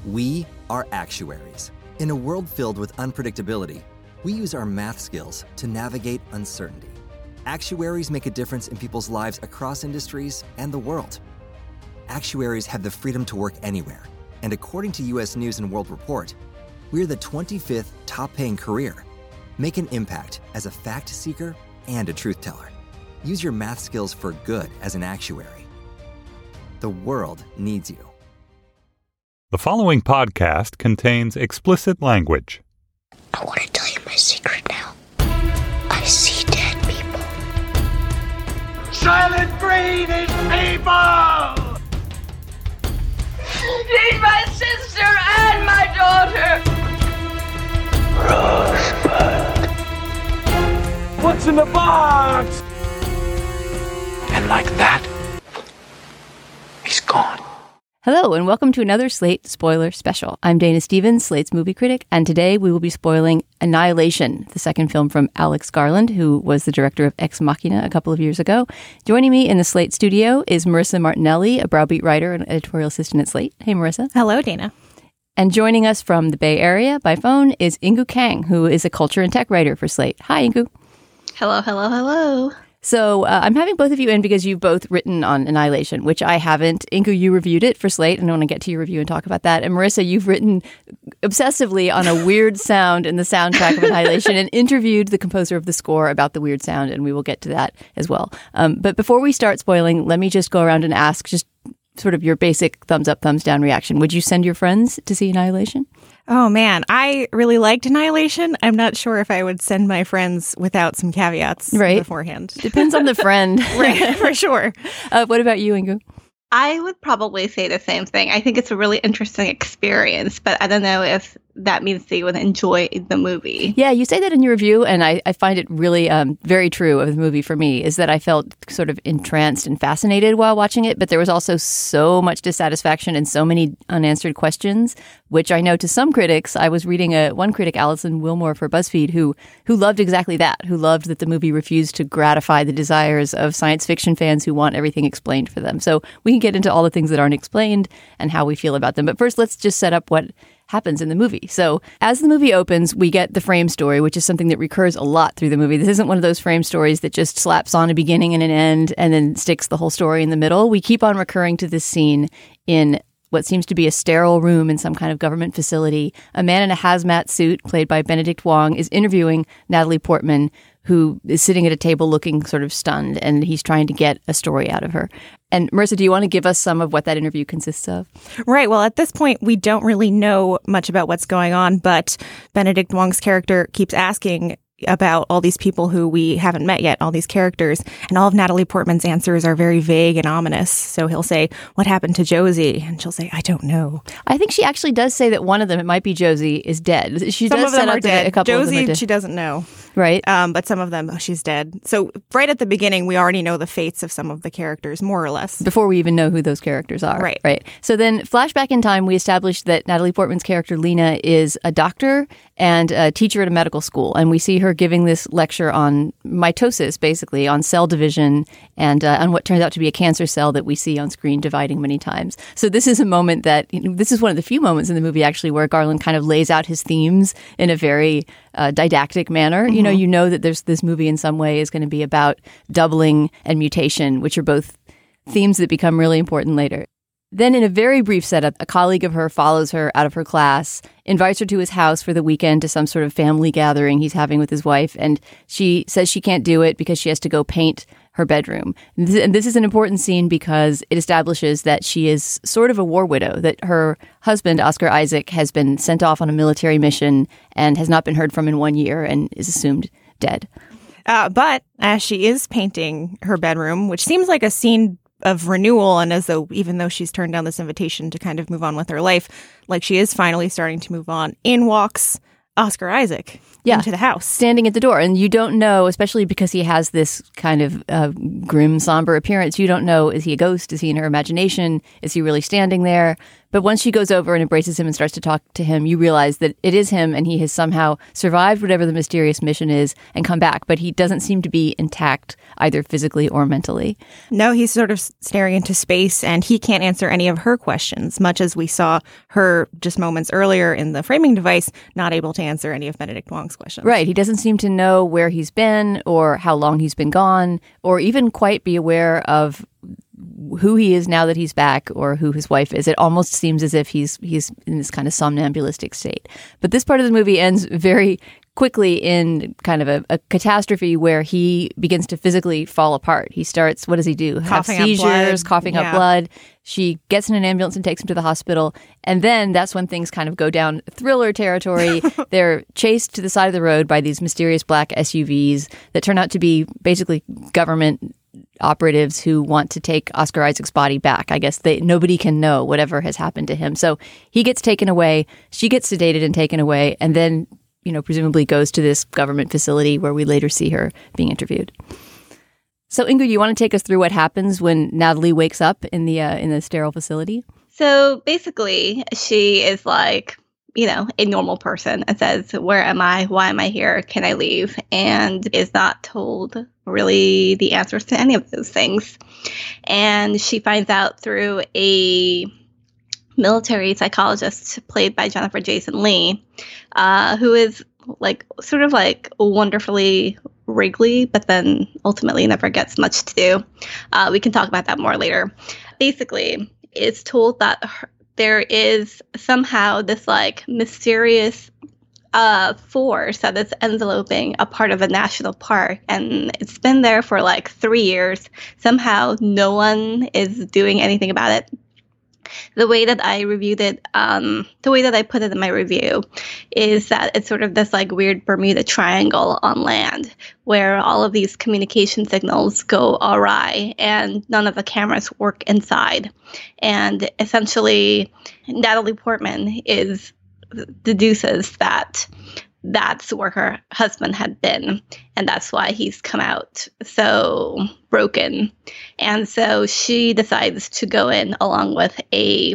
We are actuaries. In a world filled with unpredictability, we use our math skills to navigate uncertainty. Actuaries make a difference in people's lives across industries and the world. Actuaries have the freedom to work anywhere, and according to U.S. News & World Report, we're the 25th top-paying career. Make an impact as a fact seeker and a truth teller. Use your math skills for good as an actuary. The world needs you. The following podcast contains explicit language. I want to tell you my secret now. I see dead people. Silent breathing people! She's my sister and my daughter! Rosebud. What's in the box? And like that, he's gone. Hello, and welcome to another Slate Spoiler Special. I'm Dana Stevens, Slate's movie critic, and today we will be spoiling Annihilation, the second film from Alex Garland, who was the director of Ex Machina a couple of years ago. Joining me in the Slate studio is Marissa Martinelli, a Browbeat writer and editorial assistant at Slate. Hey, Marissa. Hello, Dana. And joining us from the Bay Area by phone is Inkoo Kang, who is a culture and tech writer for Slate. Hi, Inkoo. Hello, hello, hello. So I'm having both of you in because you've both written on Annihilation, which I haven't. Inkoo, you reviewed it for Slate, and I want to get to your review and talk about that. And Marissa, you've written obsessively on a weird sound in the soundtrack of Annihilation and interviewed the composer of the score about the weird sound, and we will get to that as well. But before we start spoiling, let me just go around and ask just sort of your basic thumbs up, thumbs down reaction. Would you send your friends to see Annihilation? Oh, man. I really liked Annihilation. I'm not sure if I would send my friends without some caveats beforehand. Depends on the friend. Right, for sure. What about you, Inkoo? I would probably say the same thing. I think it's a really interesting experience, but I don't know if that means that you would enjoy the movie. Yeah, you say that in your review, and I find it really very true of the movie for me, is that I felt sort of entranced and fascinated while watching it, but there was also so much dissatisfaction and so many unanswered questions, which I know to some critics, I was reading one critic, Alison Wilmore for BuzzFeed, who loved exactly that, who loved that the movie refused to gratify the desires of science fiction fans who want everything explained for them. So we can get into all the things that aren't explained and how we feel about them. But first, let's just set up what happens in the movie. So as the movie opens, we get the frame story, which is something that recurs a lot through the movie. This isn't one of those frame stories that just slaps on a beginning and an end and then sticks the whole story in the middle. We keep on recurring to this scene in what seems to be a sterile room in some kind of government facility. A man in a hazmat suit, played by Benedict Wong, is interviewing Natalie Portman, who is sitting at a table looking sort of stunned, and he's trying to get a story out of her. And Marissa, do you want to give us some of what that interview consists of? Right. Well, at this point, we don't really know much about what's going on, but Benedict Wong's character keeps asking about all these people who we haven't met yet, all these characters. And all of Natalie Portman's answers are very vague and ominous. So he'll say, "What happened to Josie?" And she'll say, "I don't know." I think she actually does say that one of them, it might be Josie, is dead. She some does of them set are up dead. A couple Josie, of them are dead. she doesn't know. Right. But some of them, she's dead. So right at the beginning, we already know the fates of some of the characters, more or less. Before we even know who those characters are. Right. Right. So then, flashback in time, we established that Natalie Portman's character, Lena, is a doctor and a teacher at a medical school. And we see her giving this lecture on mitosis, basically, on cell division and on what turns out to be a cancer cell that we see on screen dividing many times. So this is a moment that, this is one of the few moments in the movie, actually, where Garland kind of lays out his themes in a very didactic manner. Mm-hmm. You know that this movie in some way is going to be about doubling and mutation, which are both themes that become really important later. Then in a very brief setup, a colleague of her follows her out of her class, invites her to his house for the weekend to some sort of family gathering he's having with his wife, and she says she can't do it because she has to go paint her bedroom. And this is an important scene because it establishes that she is sort of a war widow, that her husband, Oscar Isaac, has been sent off on a military mission and has not been heard from in 1 year and is assumed dead. But as she is painting her bedroom, which seems like a scene of renewal, and as though even though she's turned down this invitation to kind of move on with her life, like she is finally starting to move on, in walks Oscar Isaac into the house. Standing at the door. And you don't know, especially because he has this kind of grim, somber appearance, you don't know, is he a ghost? Is he in her imagination? Is he really standing there? But once she goes over and embraces him and starts to talk to him, you realize that it is him and he has somehow survived whatever the mysterious mission is and come back. But he doesn't seem to be intact either physically or mentally. No, he's sort of staring into space and he can't answer any of her questions, much as we saw her just moments earlier in the framing device, not able to answer any of Benedict Wong's questions. Right. He doesn't seem to know where he's been or how long he's been gone or even quite be aware of who he is now that he's back or who his wife is. It almost seems as if he's in this kind of somnambulistic state. But this part of the movie ends very quickly in kind of a catastrophe where he begins to physically fall apart. He starts, what does he do? Coughing have seizures, coughing Yeah. up blood. She gets in an ambulance and takes him to the hospital. And then that's when things kind of go down thriller territory. They're chased to the side of the road by these mysterious black SUVs that turn out to be basically government operatives who want to take Oscar Isaac's body back. I guess nobody can know whatever has happened to him. So he gets taken away. She gets sedated and taken away. And then, presumably goes to this government facility where we later see her being interviewed. So, Ingrid, you want to take us through what happens when Natalie wakes up in the sterile facility? So basically, she is like, a normal person and says, where am I? Why am I here? Can I leave? And is not told really the answers to any of those things. And she finds out through a military psychologist played by Jennifer Jason Leigh, who is sort of wonderfully wriggly, but then ultimately never gets much to do. We can talk about that more later. Basically, it's told that there is somehow this mysterious force that is enveloping a part of a national park, and it's been there for 3 years. Somehow no one is doing anything about it. The way that I reviewed it, the way that I put it in my review is that it's sort of this weird Bermuda Triangle on land where all of these communication signals go awry and none of the cameras work inside. And essentially, Natalie Portman deduces that that's where her husband had been, and that's why he's come out so broken. And so she decides to go in along with a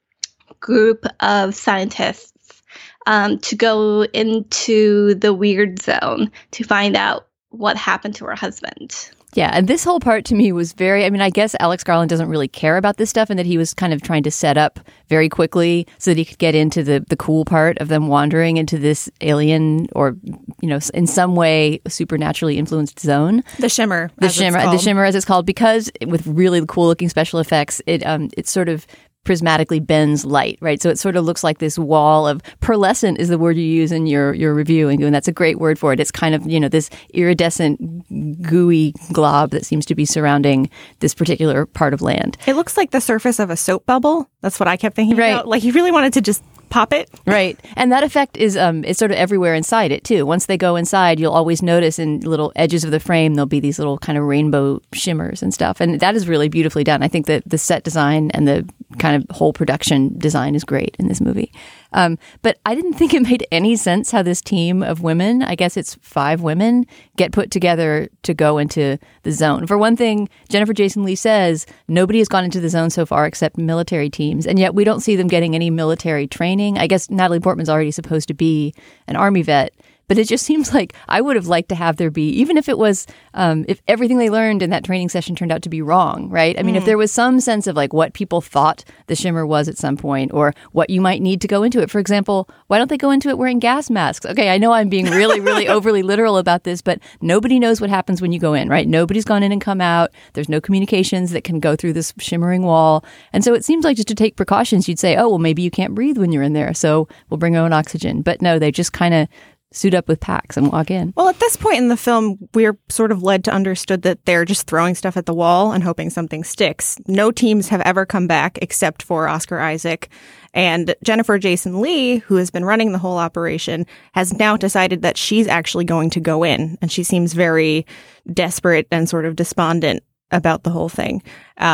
group of scientists to go into the weird zone to find out what happened to her husband. Yeah, and this whole part to me was I guess Alex Garland doesn't really care about this stuff and that he was kind of trying to set up very quickly so that he could get into the cool part of them wandering into this alien or, in some way supernaturally influenced zone. The Shimmer. The Shimmer as it's called, because with really cool looking special effects, it sort of prismatically bends light, right? So it sort of looks like this wall of pearlescent is the word you use in your review, and that's a great word for it. It's kind of, this iridescent, gooey glob that seems to be surrounding this particular part of land. It looks like the surface of a soap bubble. That's what I kept thinking about. Like, he really wanted to just pop it. Right. And that effect is it's sort of everywhere inside it, too. Once they go inside, you'll always notice in little edges of the frame, there'll be these little kind of rainbow shimmers and stuff. And that is really beautifully done. I think that the set design and the kind of whole production design is great in this movie. But I didn't think it made any sense how this team of women, I guess it's 5 women, get put together to go into the zone. For one thing, Jennifer Jason Leigh says nobody has gone into the zone so far except military teams, and yet we don't see them getting any military training. I guess Natalie Portman's already supposed to be an Army vet. But it just seems like I would have liked to have there be, even if it was, if everything they learned in that training session turned out to be wrong, right? I mean, if there was some sense of what people thought the Shimmer was at some point or what you might need to go into it. For example, why don't they go into it wearing gas masks? Okay, I know I'm being really, really overly literal about this, but nobody knows what happens when you go in, right? Nobody's gone in and come out. There's no communications that can go through this shimmering wall. And so it seems like just to take precautions, you'd say, oh, well, maybe you can't breathe when you're in there, so we'll bring our own oxygen. But no, they just kind of suit up with packs and walk in. Well, at this point in the film, we're sort of led to understood that they're just throwing stuff at the wall and hoping something sticks. No teams have ever come back except for Oscar Isaac. And Jennifer Jason Leigh, who has been running the whole operation, has now decided that she's actually going to go in. And she seems very desperate and sort of despondent about the whole thing.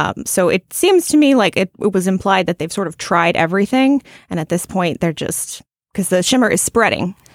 So it seems to me like it was implied that they've sort of tried everything. And at this point, they're just... because the Shimmer is spreading.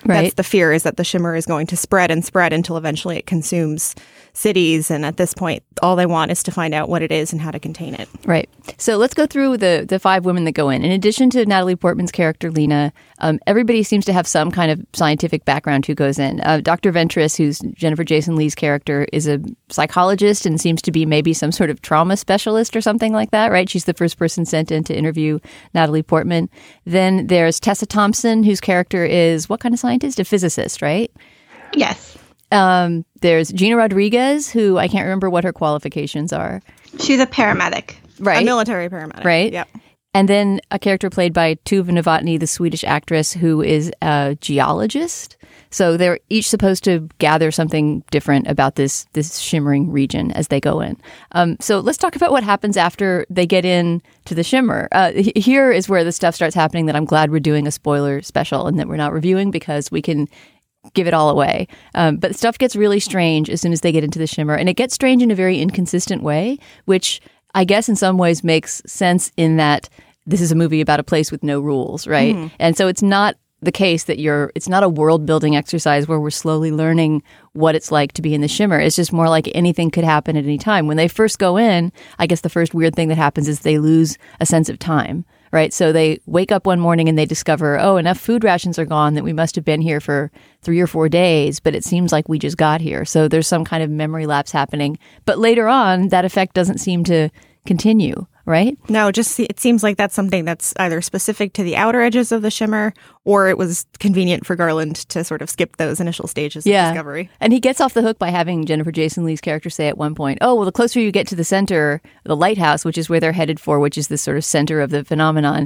Right. That's the fear, is that the shimmer is going to spread and spread until eventually it consumes cities. And at this point, all they want is to find out what it is and how to contain it. Right. So let's go through the 5 women that go in. In addition to Natalie Portman's character, Lena, everybody seems to have some kind of scientific background who goes in. Dr. Ventress, who's Jennifer Jason Leigh's character, is a psychologist and seems to be maybe some sort of trauma specialist or something like that, right? She's the first person sent in to interview Natalie Portman. Then there's Tessa Thompson, whose character is what kind of scientist? A physicist, right? Yes. There's Gina Rodriguez, who I can't remember what her qualifications are. She's a paramedic. Right. A military paramedic. Right. Yep. And then a character played by Tuva Novotny, the Swedish actress, who is a geologist. So they're each supposed to gather something different about this shimmering region as they go in. So let's talk about what happens after they get in to the shimmer. Here is where the stuff starts happening that I'm glad we're doing a spoiler special and that we're not reviewing, because we can give it all away. But stuff gets really strange as soon as they get into the shimmer. And it gets strange in a very inconsistent way, which I guess in some ways makes sense in that this is a movie about a place with no rules, right? Mm-hmm. And so it's not the case that it's not a world building exercise where we're slowly learning what it's like to be in the shimmer. It's just more like anything could happen at any time. When they first go in, I guess the first weird thing that happens is they lose a sense of time, right? So they wake up one morning and they discover, oh, enough food rations are gone that we must have been here for 3 or 4 days, but it seems like we just got here. So there's some kind of memory lapse happening. But later on, that effect doesn't seem to continue, right? No, it seems like that's something that's either specific to the outer edges of the shimmer, or it was convenient for Garland to sort of skip those initial stages of discovery. And he gets off the hook by having Jennifer Jason Leigh's character say at one point, oh, well, the closer you get to the center, the lighthouse, which is where they're headed for, which is the sort of center of the phenomenon,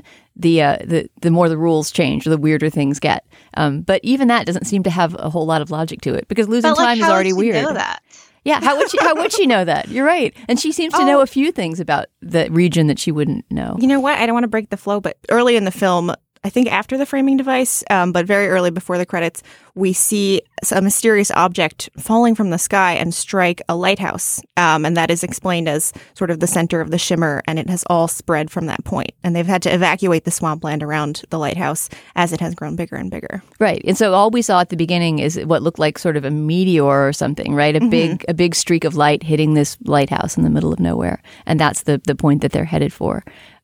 the more the rules change, the weirder things get. But even that doesn't seem to have a whole lot of logic to it, because losing time is already weird. Know that? Yeah, how would she know that? You're right. And she seems to know a few things about the region that she wouldn't know. You know what? I don't want to break the flow, but early in the film, I think after the framing device, but very early before the credits, we see a mysterious object falling from the sky and strike a lighthouse. And that is explained as sort of the center of the shimmer, and it has all spread from that point. And they've had to evacuate the swampland around the lighthouse as it has grown bigger and bigger. Right. And so all we saw at the beginning is what looked like sort of a meteor or something, right? A big streak of light hitting this lighthouse in the middle of nowhere. And that's the point that they're headed for.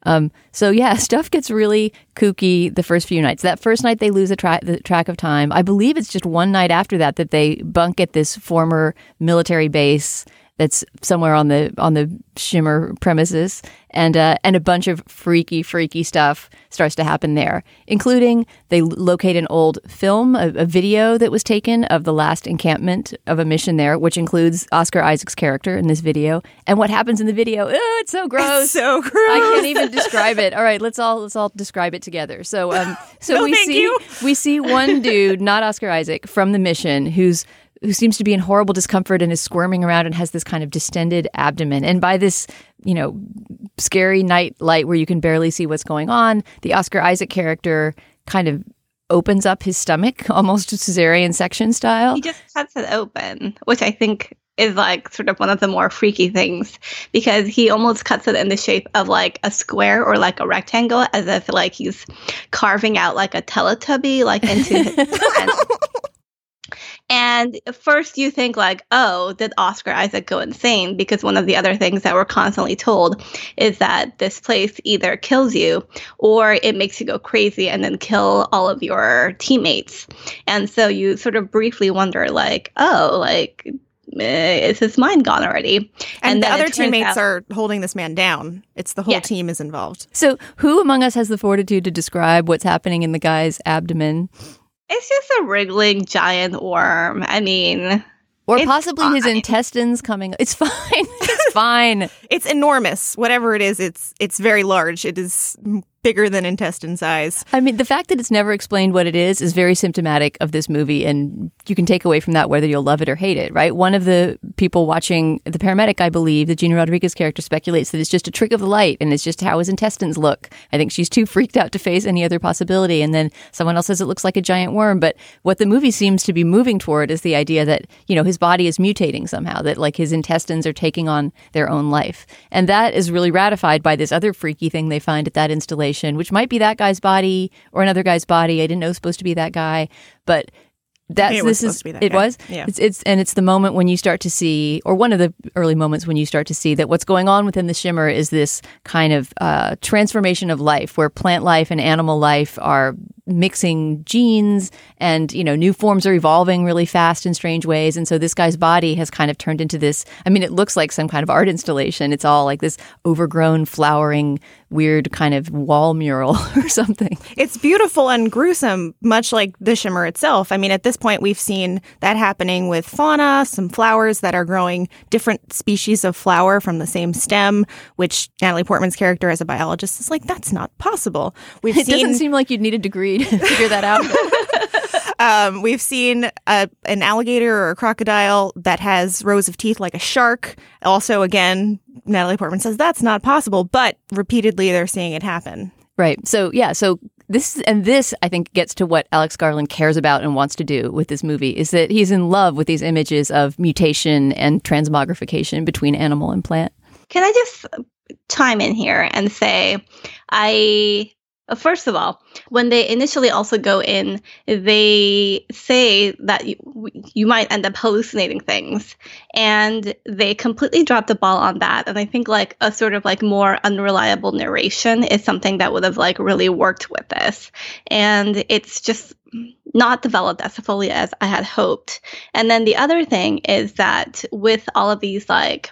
So yeah, stuff gets really kooky the first few nights. That first night they lose the track of time. I believe it's just one night after that they bunk at this former military base that's somewhere on the shimmer premises, and a bunch of freaky stuff starts to happen there, including they locate an old film, a video that was taken of the last encampment of a mission there, which includes Oscar Isaac's character in this video. And what happens in the video? Oh, it's so gross. It's so gross. I can't even describe it. All right, let's all describe it together. So we see one dude, not Oscar Isaac, from the mission who seems to be in horrible discomfort and is squirming around and has this kind of distended abdomen. And by this, scary night light where you can barely see what's going on, the Oscar Isaac character kind of opens up his stomach, almost cesarean section style. He just cuts it open, which I think is like sort of one of the more freaky things, because he almost cuts it in the shape of like a square or like a rectangle, as if like he's carving out like a Teletubby like into his hand. And first you think like, oh, did Oscar Isaac go insane? Because one of the other things that we're constantly told is that this place either kills you or it makes you go crazy and then kill all of your teammates. And so you sort of briefly wonder like, oh, like, is his mind gone already? And the other teammates are holding this man down. It's the whole team is involved. So who among us has the fortitude to describe what's happening in the guy's abdomen? It's just a wriggling giant worm. I mean, or possibly his intestines coming. It's fine. It's fine. It's enormous. Whatever it is, it's very large. It is bigger than intestine size. I mean, the fact that it's never explained what it is very symptomatic of this movie, and you can take away from that whether you'll love it or hate it, right? One of the people watching, the paramedic, I believe, the Gina Rodriguez character, speculates that it's just a trick of the light and it's just how his intestines look. I think she's too freaked out to face any other possibility. And then someone else says it looks like a giant worm. But what the movie seems to be moving toward is the idea that, his body is mutating somehow, that like his intestines are taking on their own life. And that is really ratified by this other freaky thing they find at that installation, installation, which might be that guy's body or another guy's body. I didn't know it was supposed to be that guy, but it was. Yeah. It's the moment when you start to see, or one of the early moments when you start to see that what's going on within the shimmer is this kind of transformation of life, where plant life and animal life are mixing genes, and new forms are evolving really fast in strange ways. And so this guy's body has kind of turned into this. I mean, it looks like some kind of art installation. It's all like this overgrown, flowering, weird kind of wall mural or something. It's beautiful and gruesome, much like the shimmer itself. I mean, at this point, we've seen that happening with fauna, some flowers that are growing different species of flower from the same stem, which Natalie Portman's character as a biologist is like, that's not possible. It doesn't seem like you'd need a degree to figure that out. We've seen an alligator or a crocodile that has rows of teeth like a shark. Also, again, Natalie Portman says that's not possible, but repeatedly they're seeing it happen. Right. So, yeah. So this, I think, gets to what Alex Garland cares about and wants to do with this movie, is that he's in love with these images of mutation and transmogrification between animal and plant. Can I just chime in here and say, first of all, when they initially also go in, they say that you might end up hallucinating things, and they completely dropped the ball on that. And I think like a sort of like more unreliable narration is something that would have like really worked with this. And it's just not developed as fully as I had hoped. And then the other thing is that with all of these like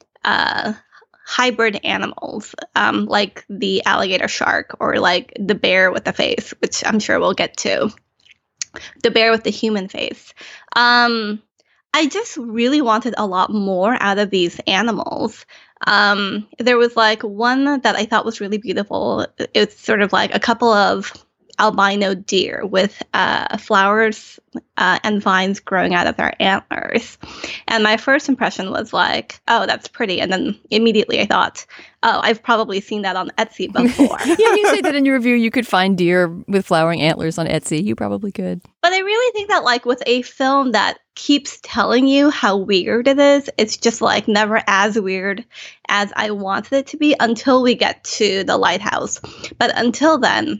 hybrid animals, like the alligator shark or like the bear with the face, which I'm sure we'll get to, the bear with the human face. I just really wanted a lot more out of these animals. There was like one that I thought was really beautiful. It's sort of like a couple of albino deer with flowers and vines growing out of their antlers. And my first impression was like, oh, that's pretty. And then immediately I thought, oh, I've probably seen that on Etsy before. Yeah, you say that in your review, you could find deer with flowering antlers on Etsy. You probably could. But I really think that like with a film that keeps telling you how weird it is, it's just like never as weird as I wanted it to be until we get to the lighthouse. But until then,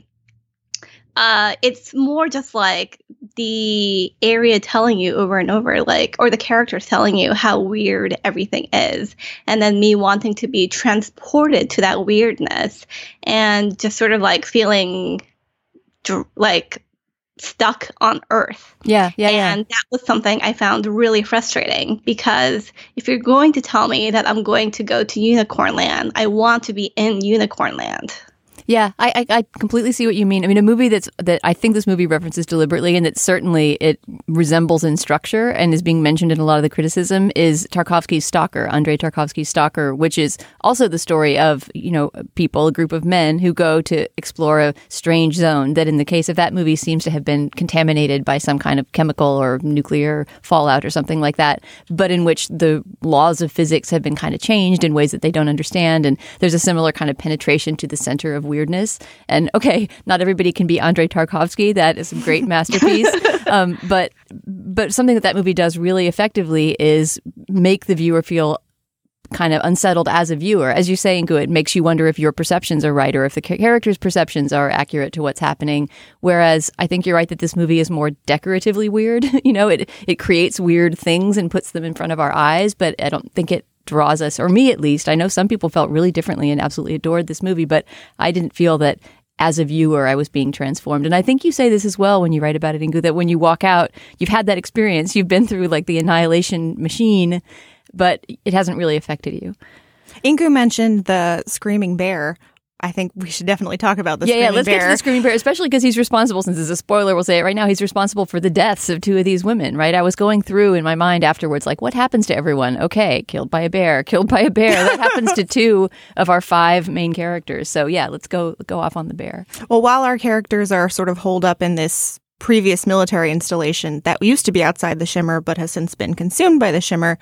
it's more just like the area telling you over and over, like, or the characters telling you how weird everything is. And then me wanting to be transported to that weirdness and just sort of like feeling like stuck on Earth. Yeah. And that was something I found really frustrating, because if you're going to tell me that I'm going to go to Unicorn Land, I want to be in Unicorn Land. Yeah, I completely see what you mean. I mean, a movie that I think this movie references deliberately, and that certainly it resembles in structure and is being mentioned in a lot of the criticism, is Tarkovsky's Stalker, Andrei Tarkovsky's Stalker, which is also the story of, people, a group of men who go to explore a strange zone that in the case of that movie seems to have been contaminated by some kind of chemical or nuclear fallout or something like that, but in which the laws of physics have been kind of changed in ways that they don't understand. And there's a similar kind of penetration to the center of weirdness. And okay, not everybody can be Andrei Tarkovsky. That is a great masterpiece. But something that movie does really effectively is make the viewer feel kind of unsettled as a viewer. As you say, Ingu, it makes you wonder if your perceptions are right or if the characters' perceptions are accurate to what's happening. Whereas I think you're right that this movie is more decoratively weird. It creates weird things and puts them in front of our eyes, but I don't think it draws us, or me at least. I know some people felt really differently and absolutely adored this movie, but I didn't feel that as a viewer I was being transformed. And I think you say this as well when you write about it, Ingu, that when you walk out, you've had that experience, you've been through like the annihilation machine, but it hasn't really affected you. Ingu mentioned the screaming bear. I think we should definitely talk about the screaming bear. Yeah, let's get to the screaming bear, especially because he's responsible, since it's a spoiler, we'll say it right now, he's responsible for the deaths of two of these women, right? I was going through in my mind afterwards, like, what happens to everyone? Okay, killed by a bear. That happens to two of our five main characters. So yeah, let's go off on the bear. Well, while our characters are sort of holed up in this previous military installation that used to be outside the Shimmer but has since been consumed by the Shimmer,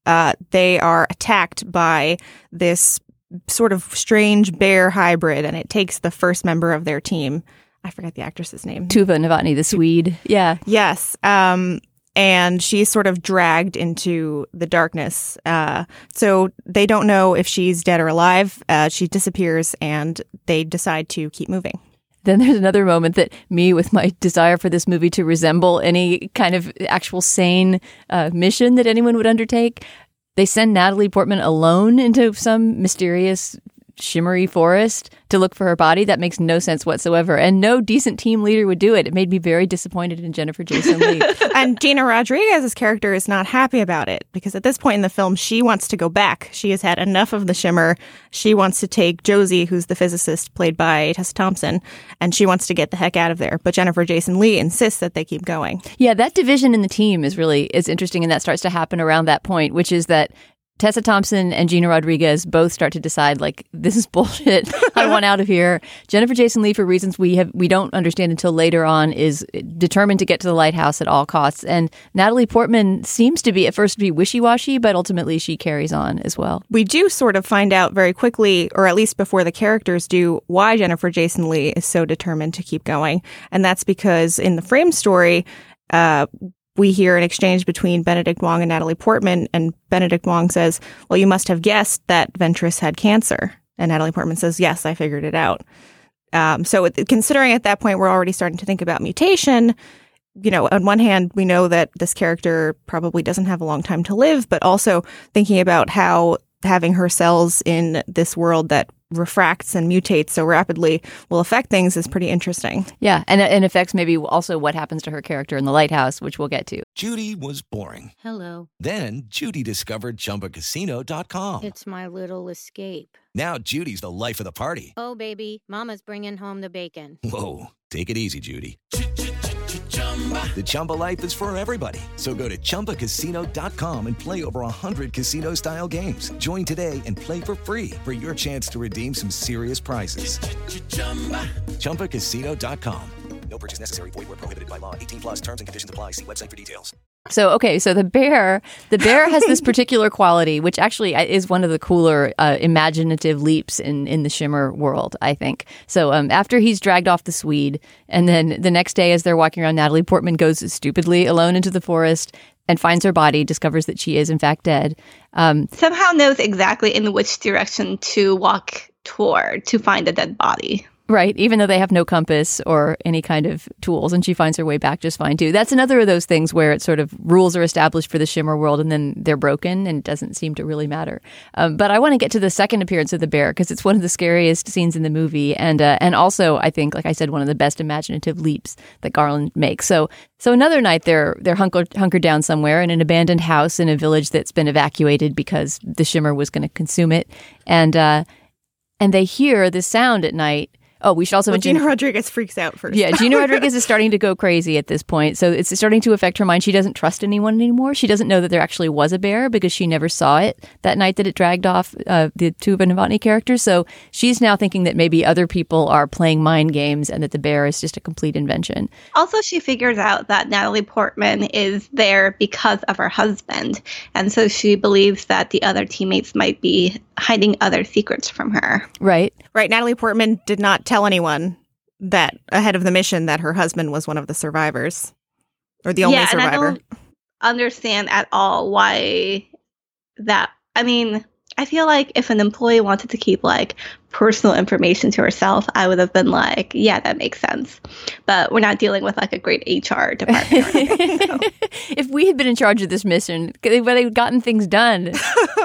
they are attacked by this sort of strange bear hybrid, and it takes the first member of their team. I forget the actress's name. Tuva Novotny, the Swede. Yeah. Yes. and she's sort of dragged into the darkness. So they don't know if she's dead or alive. She disappears, and they decide to keep moving. Then there's another moment that me, with my desire for this movie to resemble any kind of actual sane mission that anyone would undertake, they send Natalie Portman alone into some mysterious shimmery forest to look for her body. That makes no sense whatsoever. And no decent team leader would do it. It made me very disappointed in Jennifer Jason Leigh. And Gina Rodriguez's character is not happy about it because at this point in the film, she wants to go back. She has had enough of the shimmer. She wants to take Josie, who's the physicist played by Tessa Thompson, and she wants to get the heck out of there. But Jennifer Jason Leigh insists that they keep going. Yeah, that division in the team is interesting, and that starts to happen around that point, which is that Tessa Thompson and Gina Rodriguez both start to decide, like, this is bullshit. I want out of here. Jennifer Jason Leigh, for reasons we don't understand until later on, is determined to get to the lighthouse at all costs. And Natalie Portman seems to be at first to be wishy-washy, but ultimately she carries on as well. We do sort of find out very quickly, or at least before the characters do, why Jennifer Jason Leigh is so determined to keep going. And that's because in the frame story, we hear an exchange between Benedict Wong and Natalie Portman, and Benedict Wong says, well, you must have guessed that Ventress had cancer. And Natalie Portman says, yes, I figured it out. So considering at that point we're already starting to think about mutation, on one hand, we know that this character probably doesn't have a long time to live, but also thinking about how having her cells in this world that refracts and mutates so rapidly will affect things is pretty interesting. Yeah, and it affects maybe also what happens to her character in the lighthouse, which we'll get to. Judy was boring. Hello. Then Judy discovered ChumbaCasino.com. It's my little escape. Now Judy's the life of the party. Oh, baby, mama's bringing home the bacon. Whoa, take it easy, Judy. The Chumba life is for everybody. So go to ChumbaCasino.com and play over 100 casino-style games. Join today and play for free for your chance to redeem some serious prizes. ChumbaCasino.com. No purchase necessary. Void where prohibited by law. 18+ terms and conditions apply. See website for details. So the bear has this particular quality, which actually is one of the cooler imaginative leaps in the Shimmer world, I think. So after he's dragged off the Swede, and then the next day as they're walking around, Natalie Portman goes stupidly alone into the forest and finds her body, discovers that she is in fact dead. Somehow knows exactly in which direction to walk toward to find a dead body. Right, even though they have no compass or any kind of tools, and she finds her way back just fine, too. That's another of those things where it's sort of rules are established for the Shimmer world, and then they're broken, and it doesn't seem to really matter. But I want to get to the second appearance of the bear, because it's one of the scariest scenes in the movie, and also, I think, like I said, one of the best imaginative leaps that Garland makes. So another night, they're hunkered down somewhere in an abandoned house in a village that's been evacuated because the Shimmer was going to consume it, and they hear the sound at night. Oh, we should also mention... Gina Rodriguez freaks out first. Yeah, Gina Rodriguez is starting to go crazy at this point. So it's starting to affect her mind. She doesn't trust anyone anymore. She doesn't know that there actually was a bear because she never saw it that night that it dragged off the Tuva Novotny characters. So she's now thinking that maybe other people are playing mind games and that the bear is just a complete invention. Also, she figures out that Natalie Portman is there because of her husband. And so she believes that the other teammates might be hiding other secrets from her. Right. Natalie Portman did not tell anyone that ahead of the mission that her husband was one of the survivors or the only survivor. And I don't understand at all why that. I mean, I feel like if an employee wanted to keep like personal information to herself, I would have been like, yeah, that makes sense. But we're not dealing with like a great HR department or anything. So. If we had been in charge of this mission, they would have gotten things done.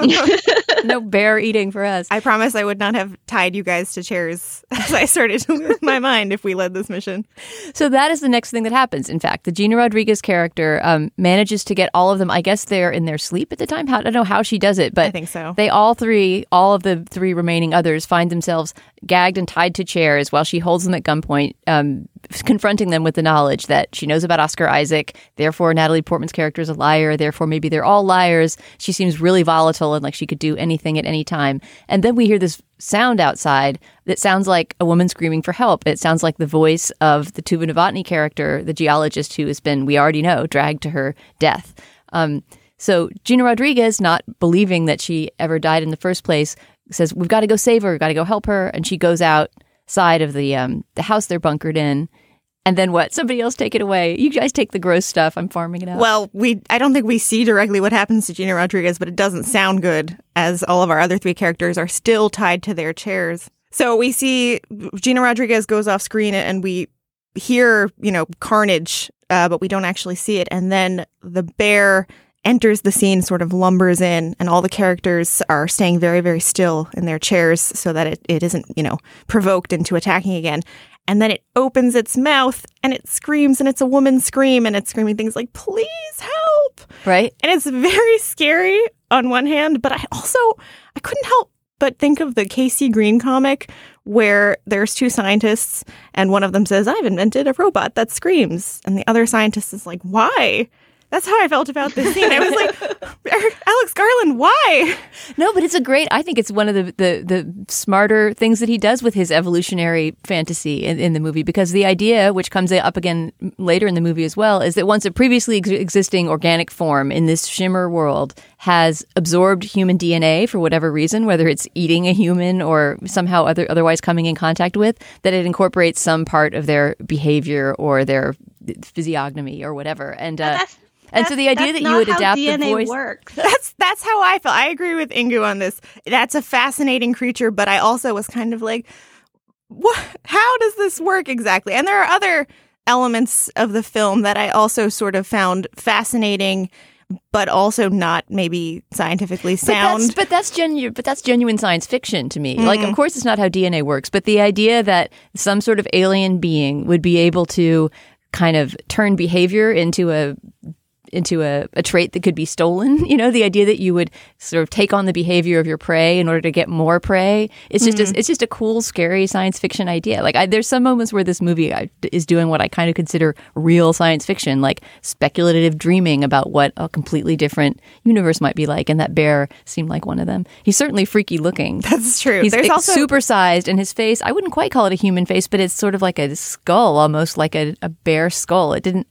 No bear eating for us. I promise I would not have tied you guys to chairs as I started to lose my mind if we led this mission. So that is the next thing that happens. In fact, the Gina Rodriguez character manages to get all of them. I guess they're in their sleep at the time. I don't know how she does it, but I think so. All of the three remaining others find themselves gagged and tied to chairs while she holds them at gunpoint, confronting them with the knowledge that she knows about Oscar Isaac. Therefore, Natalie Portman's character is a liar. Therefore, maybe they're all liars. She seems really volatile and like she could do anything at any time. And then we hear this sound outside that sounds like a woman screaming for help. It sounds like the voice of the Tuva Novotny character, the geologist who has been, we already know, dragged to her death. So Gina Rodriguez, not believing that she ever died in the first place, says, we've got to go save her, we've got to go help her. And she goes outside of the house they're bunkered in. And then what? Somebody else take it away. You guys take the gross stuff. I'm farming it out. Well, I don't think we see directly what happens to Gina Rodriguez, but it doesn't sound good, as all of our other 3 characters are still tied to their chairs. So we see Gina Rodriguez goes off screen and we hear, carnage, but we don't actually see it. And then the bear enters the scene, sort of lumbers in, and all the characters are staying very, very still in their chairs so that it isn't, provoked into attacking again. And then it opens its mouth and it screams, and it's a woman's scream, and it's screaming things like, please help. Right. And it's very scary on one hand, but I couldn't help but think of the KC Green comic where there's 2 scientists and one of them says, I've invented a robot that screams. And the other scientist is like, why? That's how I felt about this scene. I was like, Alex Garland, why? No, but I think it's one of the smarter things that he does with his evolutionary fantasy in the movie, because the idea, which comes up again later in the movie as well, is that once a previously existing organic form in this Shimmer world has absorbed human DNA for whatever reason, whether it's eating a human or somehow otherwise coming in contact with, that it incorporates some part of their behavior or their physiognomy or whatever. And so the idea that you would adapt the voice works. That's how I felt. I agree with Ingu on this. That's a fascinating creature, but I also was kind of like, what? How does this work exactly? And there are other elements of the film that I also sort of found fascinating, but also not maybe scientifically sound. But that's genuine science fiction to me. Mm-hmm. Like, of course, it's not how DNA works, but the idea that some sort of alien being would be able to kind of turn behavior into a trait that could be stolen, the idea that you would sort of take on the behavior of your prey in order to get more prey. It's just a cool, scary science fiction idea. Like there's some moments where this movie is doing what I kind of consider real science fiction, like speculative dreaming about what a completely different universe might be like. And that bear seemed like one of them. He's certainly freaky looking. That's true. He's also supersized, and his face, I wouldn't quite call it a human face, but it's sort of like a skull, almost like a bear skull.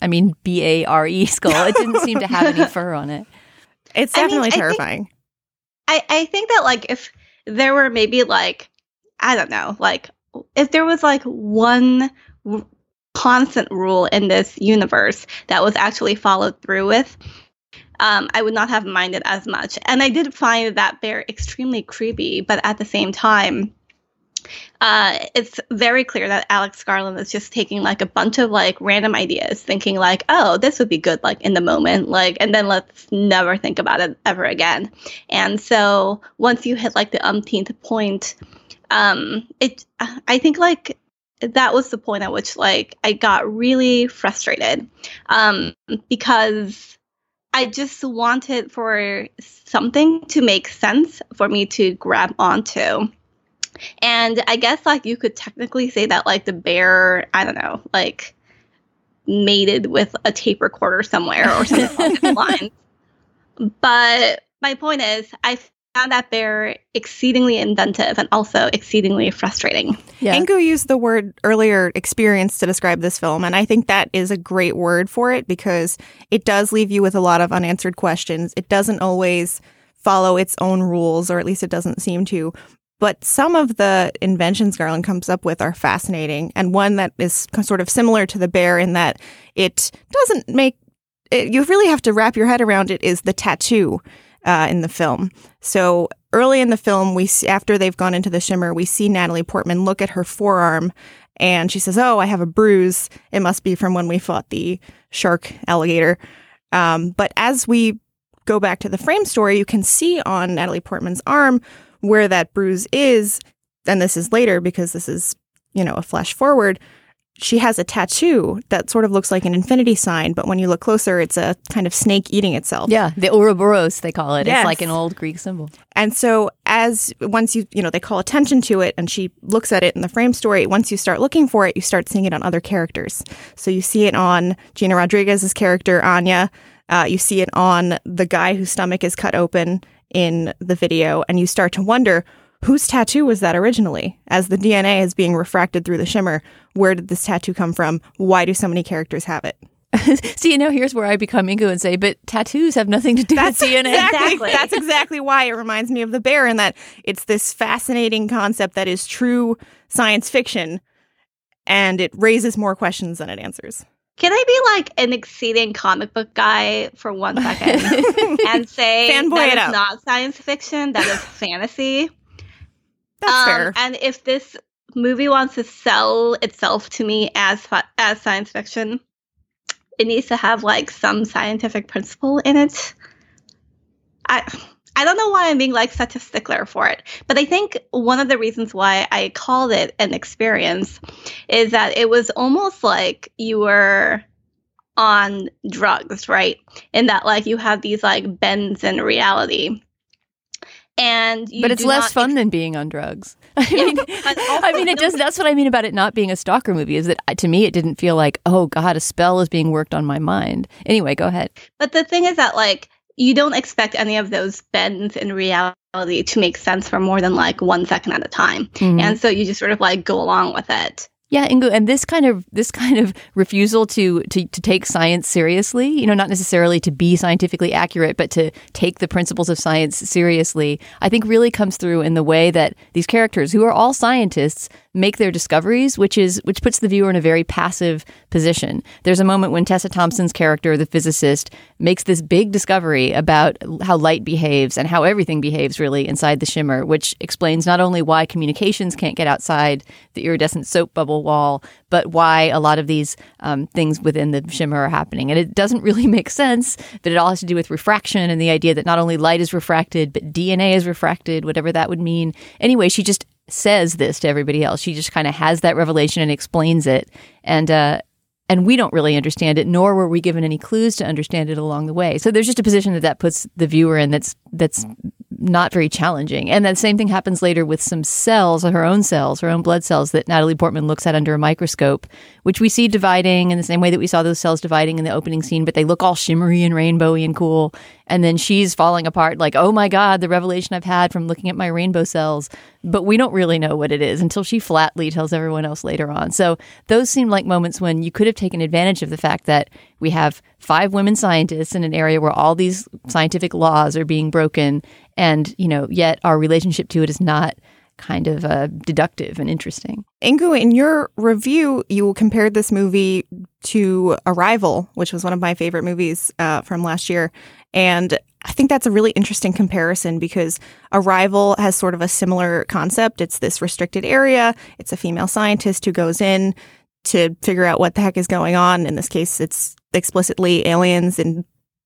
BARE skull. It didn't seem to have any fur on it. It's definitely terrifying. I think that if there were maybe I don't know, if there was one constant rule in this universe that was actually followed through with, I would not have minded as much. And I did find that bear extremely creepy, but at the same time, it's very clear that Alex Garland is just taking a bunch of random ideas, thinking oh, this would be good in the moment, and then let's never think about it ever again. And so once you hit the umpteenth point, I think that was the point at which I got really frustrated, because I just wanted for something to make sense for me to grab onto. And I guess you could technically say that the bear, I don't know, mated with a tape recorder somewhere or something along those lines. But my point is, I found that bear exceedingly inventive and also exceedingly frustrating. Yeah. Ingu used the word earlier, experience, to describe this film. And I think that is a great word for it, because it does leave you with a lot of unanswered questions. It doesn't always follow its own rules, or at least it doesn't seem to. But some of the inventions Garland comes up with are fascinating. And one that is sort of similar to the bear in that it doesn't make it, you really have to wrap your head around it, is the tattoo in the film. So early in the film, after they've gone into the Shimmer, we see Natalie Portman look at her forearm, and she says, "Oh, I have a bruise. It must be from when we fought the shark alligator." But as we go back to the frame story, you can see on Natalie Portman's arm where that bruise is, and this is later because this is, a flash forward, she has a tattoo that sort of looks like an infinity sign, but when you look closer, it's a kind of snake eating itself. Yeah, the Ouroboros, they call it. Yes. It's like an old Greek symbol. And so once they call attention to it and she looks at it in the frame story, once you start looking for it, you start seeing it on other characters. So you see it on Gina Rodriguez's character, Anya. You see it on the guy whose stomach is cut open in the video, and you start to wonder, whose tattoo was that originally? As the DNA is being refracted through the Shimmer, where did this tattoo come from? Why do so many characters have it? See, here's where I become Ingu and say, but tattoos have nothing to do with DNA. Exactly. That's exactly why it reminds me of the bear, in that it's this fascinating concept that is true science fiction, and it raises more questions than it answers. Can I be like an exceeding comic book guy for 1 second and say Fanboy that is not science fiction, that is fantasy? That's fair. And if this movie wants to sell itself to me as science fiction, it needs to have like some scientific principle in it. I don't know why I'm being like such a stickler for it, but I think one of the reasons why I called it an experience is that it was almost like you were on drugs, right? In that like you have these like bends in reality. But it's less fun than being on drugs. I mean, it does. That's what I mean about it not being a stalker movie. Is that to me, it didn't feel like, oh God, a spell is being worked on my mind. Anyway, go ahead. But the thing is that like you don't expect any of those bends in reality to make sense for more than like 1 second at a time, and so you just sort of like go along with it. Yeah, Ingo, and this kind of refusal to take science seriously, you know, not necessarily to be scientifically accurate, but to take the principles of science seriously, I think really comes through in the way that these characters, who are all scientists, make their discoveries, which puts the viewer in a very passive position. There's a moment when Tessa Thompson's character, the physicist, makes this big discovery about how light behaves and how everything behaves really inside the shimmer, which explains not only why communications can't get outside the iridescent soap bubble wall, but why a lot of these things within the shimmer are happening. And it doesn't really make sense, but it all has to do with refraction and the idea that not only light is refracted, but DNA is refracted, whatever that would mean. Anyway, she just says this to everybody else. She just kind of has that revelation and explains it. And we don't really understand it, nor were we given any clues to understand it along the way. So there's just a position that puts the viewer in that's not very challenging. And that same thing happens later with some cells, her own blood cells that Natalie Portman looks at under a microscope, which we see dividing in the same way that we saw those cells dividing in the opening scene, but they look all shimmery and rainbowy and cool. And then she's falling apart like, oh my God, the revelation I've had from looking at my rainbow cells. But we don't really know what it is until she flatly tells everyone else later on. So those seem like moments when you could have taken advantage of the fact that we have 5 women scientists in an area where all these scientific laws are being broken. And, you know, yet our relationship to it is not kind of deductive and interesting. Ingu, in your review, you compared this movie to Arrival, which was one of my favorite movies from last year. And I think that's a really interesting comparison because Arrival has sort of a similar concept. It's this restricted area. It's a female scientist who goes in to figure out what the heck is going on. In this case, it's explicitly aliens and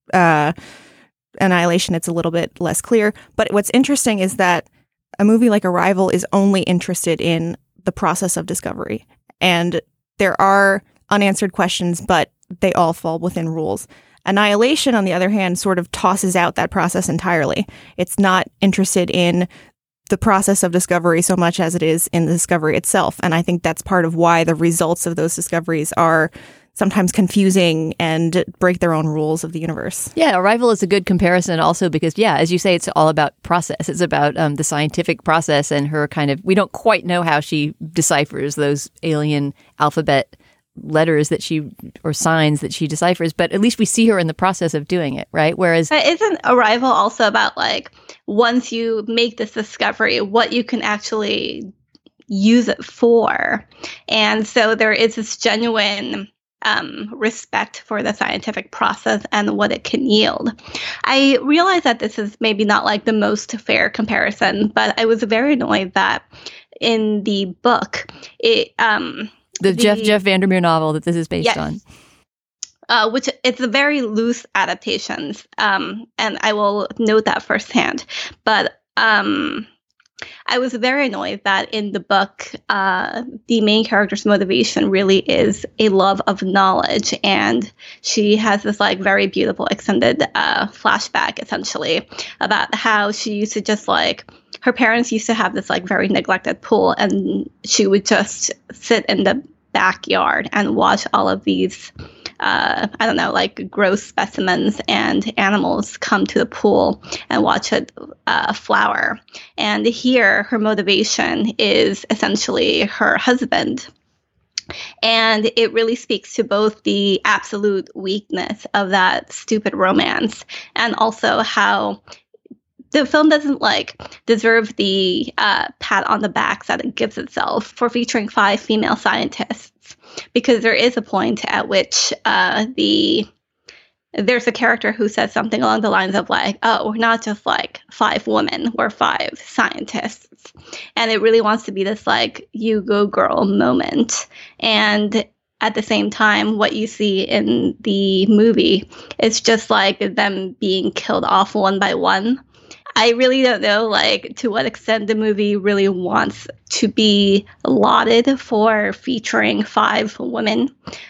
Annihilation. It's a little bit less clear. But what's interesting is that a movie like Arrival is only interested in the process of discovery. And there are unanswered questions, but they all fall within rules. Annihilation, on the other hand, sort of tosses out that process entirely. It's not interested in the process of discovery so much as it is in the discovery itself. And I think that's part of why the results of those discoveries are sometimes confusing and break their own rules of the universe. Yeah, Arrival is a good comparison also because, yeah, as you say, it's all about process. It's about the scientific process and her kind of, we don't quite know how she deciphers those alien alphabet letters that or signs that she deciphers, but at least we see her in the process of doing it, right? Whereas... But isn't Arrival also about, like, once you make this discovery, what you can actually use it for? And so there is this genuine respect for the scientific process and what it can yield. I realize that this is maybe not like the most fair comparison, but I was very annoyed that in the book, the Jeff Vandermeer novel that this is based on. Which it's a very loose adaptations, and I will note that firsthand. But I was very annoyed that in the book, the main character's motivation really is a love of knowledge, and she has this like very beautiful extended flashback essentially about how she used to just like her parents used to have this like very neglected pool, and she would just sit in the backyard and watch all of these like gross specimens and animals come to the pool and watch it flower. And here, her motivation is essentially her husband. And it really speaks to both the absolute weakness of that stupid romance and also how the film doesn't deserve the pat on the back that it gives itself for featuring 5 female scientists, because there is a point at which there's a character who says something along the lines of oh, we're not just 5 women, we're 5 scientists. And it really wants to be this you go girl moment. And at the same time, what you see in the movie is just them being killed off one by one. I really don't know, to what extent the movie really wants to be lauded for featuring 5 women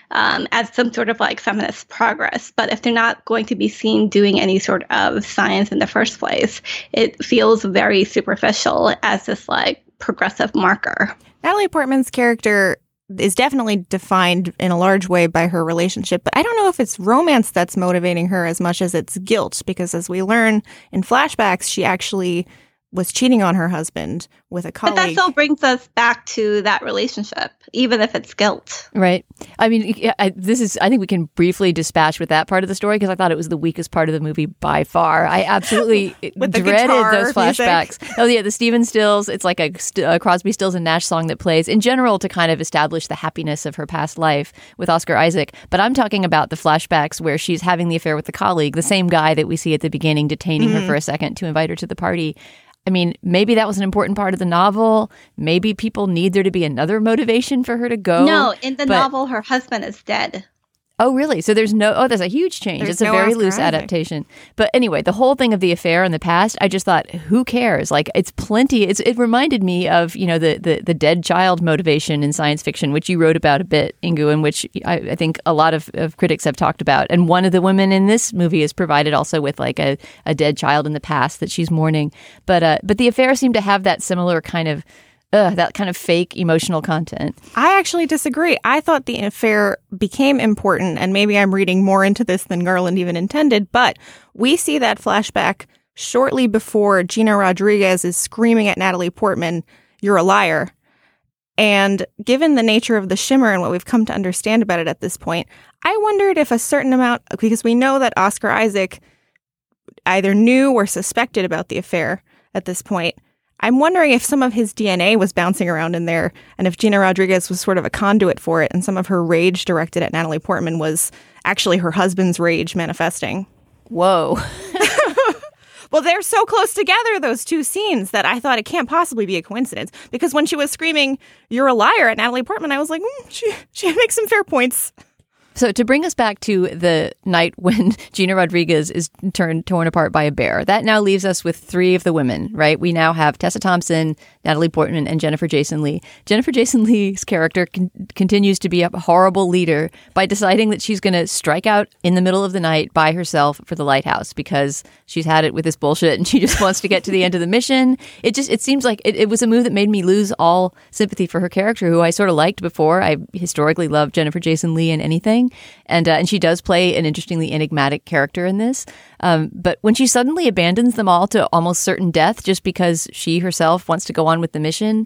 as some sort of feminist progress. But if they're not going to be seen doing any sort of science in the first place, it feels very superficial as this progressive marker. Natalie Portman's character is definitely defined in a large way by her relationship, but I don't know if it's romance that's motivating her as much as it's guilt, because as we learn in flashbacks, she actually was cheating on her husband with a colleague. But that still brings us back to that relationship, even if it's guilt. Right. I mean, I think we can briefly dispatch with that part of the story, because I thought it was the weakest part of the movie by far. I absolutely dreaded those flashbacks. Music. Oh, yeah, the Stephen Stills. It's like a Crosby, Stills and Nash song that plays in general to kind of establish the happiness of her past life with Oscar Isaac. But I'm talking about the flashbacks where she's having the affair with the colleague, the same guy that we see at the beginning detaining her for a second to invite her to the party. I mean, maybe that was an important part of the novel. Maybe people need there to be another motivation for her to go. No, in the novel, her husband is dead. Oh, really? So there's there's a huge change. It's a very loose adaptation. But anyway, the whole thing of the affair in the past, I just thought, who cares? It's plenty. It reminded me of, the dead child motivation in science fiction, which you wrote about a bit, Ingu, and which I think a lot of critics have talked about. And one of the women in this movie is provided also with a dead child in the past that she's mourning. But the affair seemed to have that similar kind of that kind of fake emotional content. I actually disagree. I thought the affair became important, and maybe I'm reading more into this than Garland even intended, but we see that flashback shortly before Gina Rodriguez is screaming at Natalie Portman, "You're a liar." And given the nature of the shimmer and what we've come to understand about it at this point, I wondered if a certain amount, because we know that Oscar Isaac either knew or suspected about the affair at this point, I'm wondering if some of his DNA was bouncing around in there, and if Gina Rodriguez was sort of a conduit for it, and some of her rage directed at Natalie Portman was actually her husband's rage manifesting. Whoa. Well, they're so close together, those two scenes, that I thought it can't possibly be a coincidence. Because when she was screaming, "You're a liar" at Natalie Portman, I was like, she makes some fair points. So to bring us back to the night when Gina Rodriguez is torn apart by a bear, that now leaves us with 3 of the women, right? We now have Tessa Thompson, Natalie Portman, and Jennifer Jason Leigh. Jennifer Jason Leigh's character continues to be a horrible leader by deciding that she's going to strike out in the middle of the night by herself for the lighthouse because she's had it with this bullshit and she just wants to get to the end of the mission. It seems like it was a move that made me lose all sympathy for her character, who I sort of liked before. I historically loved Jennifer Jason Leigh in anything. And she does play an interestingly enigmatic character in this. But when she suddenly abandons them all to almost certain death just because she herself wants to go on with the mission,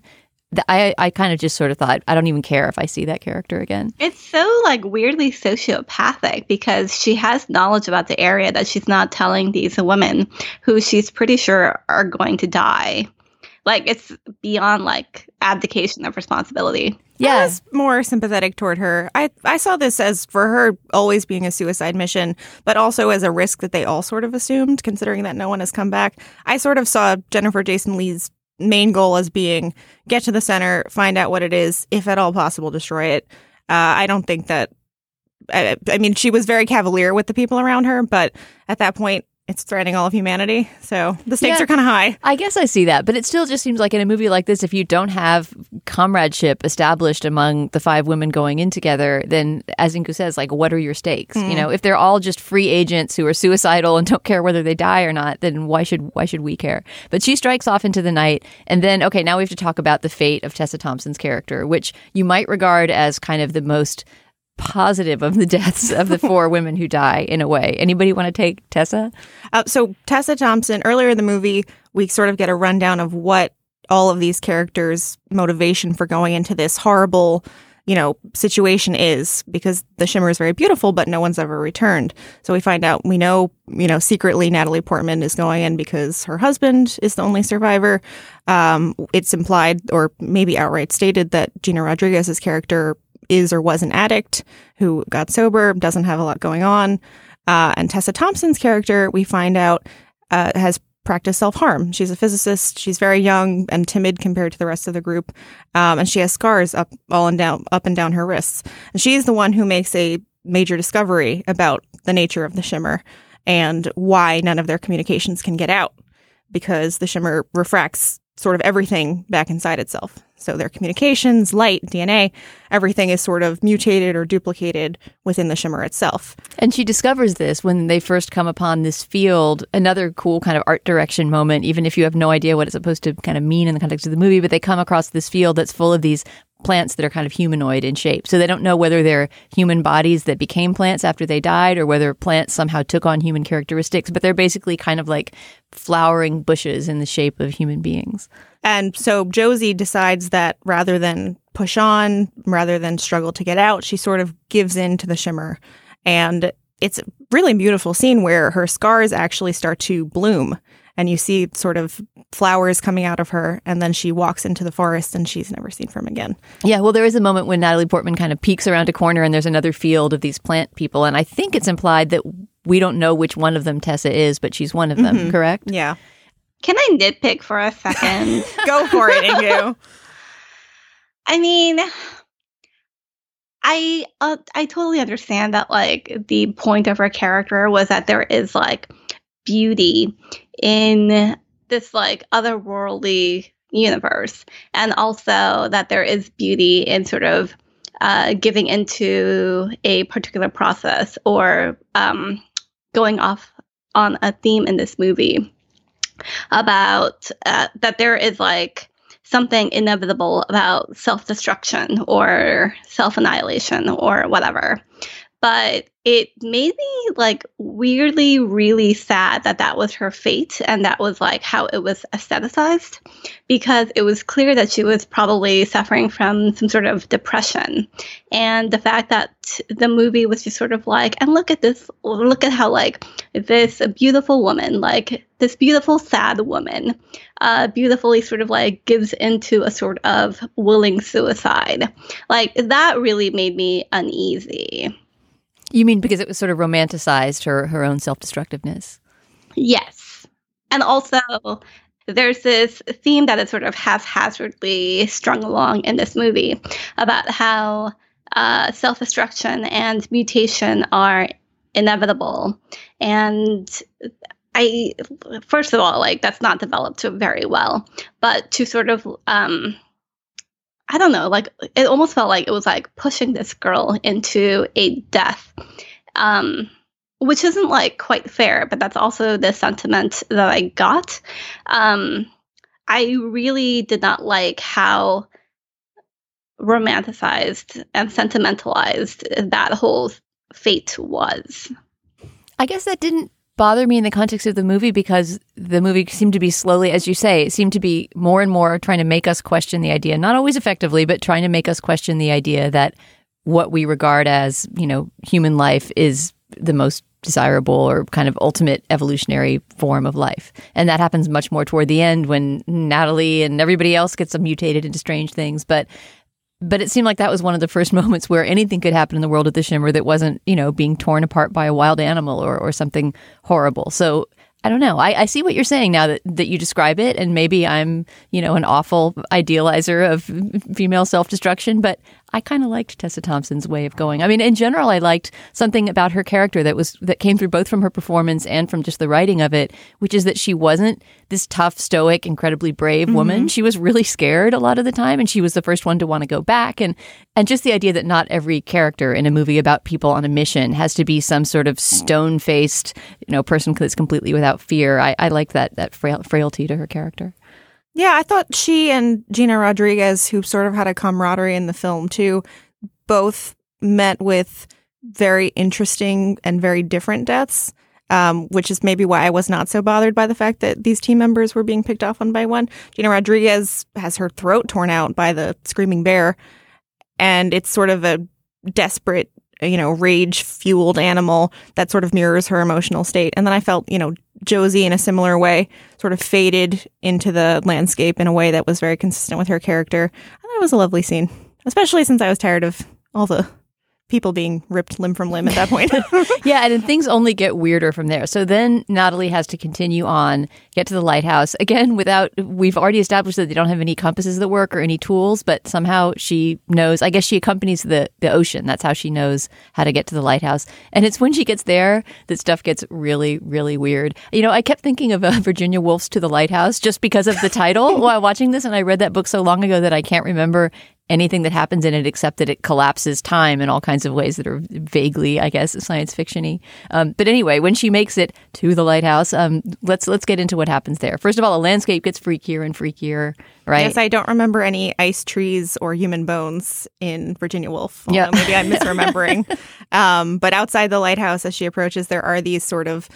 I kind of just sort of thought, I don't even care if I see that character again. It's so weirdly sociopathic because she has knowledge about the area that she's not telling these women who she's pretty sure are going to die. It's beyond abdication of responsibility. Yeah. I was more sympathetic toward her. I saw this as for her always being a suicide mission, but also as a risk that they all sort of assumed, considering that no one has come back. I sort of saw Jennifer Jason Leigh's main goal as being get to the center, find out what it is, if at all possible, destroy it. I don't think that, I mean, she was very cavalier with the people around her, but at that point, it's threatening all of humanity. So the stakes are kind of high. I guess I see that. But it still just seems like in a movie like this, if you don't have comradeship established among the 5 women going in together, then as Ingu says, what are your stakes? You know, if they're all just free agents who are suicidal and don't care whether they die or not, then why should we care? But she strikes off into the night. And then, okay, now we have to talk about the fate of Tessa Thompson's character, which you might regard as kind of the most positive of the deaths of the 4 women who die in a way. Anybody want to take Tessa? So Tessa Thompson, earlier in the movie, we sort of get a rundown of what all of these characters' motivation for going into this horrible situation is, because the Shimmer is very beautiful, but no one's ever returned. So we find out, we know, secretly Natalie Portman is going in because her husband is the only survivor. It's implied, or maybe outright stated, that Gina Rodriguez's character is or was an addict who got sober, doesn't have a lot going on. And Tessa Thompson's character, we find out, has practice self-harm. She's a physicist. She's very young and timid compared to the rest of the group. And she has scars up and down her wrists. And she's the one who makes a major discovery about the nature of the Shimmer and why none of their communications can get out, because the Shimmer refracts sort of everything back inside itself. So their communications, light, DNA, everything is sort of mutated or duplicated within the Shimmer itself. And she discovers this when they first come upon this field. Another cool kind of art direction moment, even if you have no idea what it's supposed to kind of mean in the context of the movie, but they come across this field that's full of these plants that are kind of humanoid in shape. So they don't know whether they're human bodies that became plants after they died or whether plants somehow took on human characteristics, but they're basically kind of like flowering bushes in the shape of human beings. And so Josie decides that rather than push on, rather than struggle to get out, she sort of gives in to the Shimmer. And it's a really beautiful scene where her scars actually start to bloom. And you see sort of flowers coming out of her, and then she walks into the forest and she's never seen from again. Yeah, well, there is a moment when Natalie Portman kind of peeks around a corner and there's another field of these plant people. And I think it's implied that we don't know which one of them Tessa is, but she's one of them, correct? Yeah. Can I nitpick for a second? Go for it, Ingu. I mean, I totally understand that, like, the point of her character was that there is, like, beauty in this, like, otherworldly universe, and also that there is beauty in sort of giving into a particular process or going off on a theme in this movie about that there is, like, something inevitable about self-destruction or self-annihilation or whatever. But it made me, like, weirdly really sad that that was her fate and that was, like, how it was aestheticized, because it was clear that she was probably suffering from some sort of depression. And the fact that the movie was just sort of like, and look at this, look at how, like, this beautiful woman, like this beautiful sad woman, beautifully sort of like gives into a sort of willing suicide. Like, that really made me uneasy. You mean because it was sort of romanticized her own self-destructiveness? Yes. And also, there's this theme that is sort of haphazardly strung along in this movie about how self-destruction and mutation are inevitable. And first of all, like, that's not developed very well. But to sort of I don't know, like, it almost felt like it was like pushing this girl into a death, which isn't, like, quite fair, but that's also the sentiment that I got. I really did not like how romanticized and sentimentalized that whole fate was. I guess that didn't bother me in the context of the movie, because the movie seemed to be slowly, as you say, it seemed to be more and more trying to make us question the idea, not always effectively, but trying to make us question the idea that what we regard as, human life is the most desirable or kind of ultimate evolutionary form of life. And that happens much more toward the end when Natalie and everybody else gets mutated into strange things. But it seemed like that was one of the first moments where anything could happen in the world of the Shimmer that wasn't, being torn apart by a wild animal or something horrible. So I don't know. I see what you're saying now that you describe it, and maybe I'm, an awful idealizer of female self-destruction, but I kind of liked Tessa Thompson's way of going. I mean, in general, I liked something about her character that came through both from her performance and from just the writing of it, which is that she wasn't this tough, stoic, incredibly brave woman. She was really scared a lot of the time, and she was the first one to want to go back. And just the idea that not every character in a movie about people on a mission has to be some sort of stone-faced, person that's completely without fear. I like that frailty to her character. Yeah, I thought she and Gina Rodriguez, who sort of had a camaraderie in the film too, both met with very interesting and very different deaths, which is maybe why I was not so bothered by the fact that these team members were being picked off one by one. Gina Rodriguez has her throat torn out by the screaming bear, and it's sort of a desperate, rage-fueled animal that sort of mirrors her emotional state. And then I felt, Josie in a similar way sort of faded into the landscape in a way that was very consistent with her character. I thought it was a lovely scene, especially since I was tired of all the people being ripped limb from limb at that point. Yeah, and then things only get weirder from there. So then Natalie has to continue on, get to the lighthouse. Again, we've already established that they don't have any compasses that work or any tools, but somehow she knows, I guess she accompanies the ocean. That's how she knows how to get to the lighthouse. And it's when she gets there that stuff gets really, really weird. I kept thinking of Virginia Woolf's To the Lighthouse just because of the title while watching this, and I read that book so long ago that I can't remember anything that happens in it except that it collapses time in all kinds of ways that are vaguely, I guess, science fiction-y. But anyway, when she makes it to the lighthouse, let's get into what happens there. First of all, the landscape gets freakier and freakier, right? Yes, I don't remember any ice trees or human bones in Virginia Woolf. Yeah, maybe I'm misremembering. But outside the lighthouse, as she approaches, there are these sort of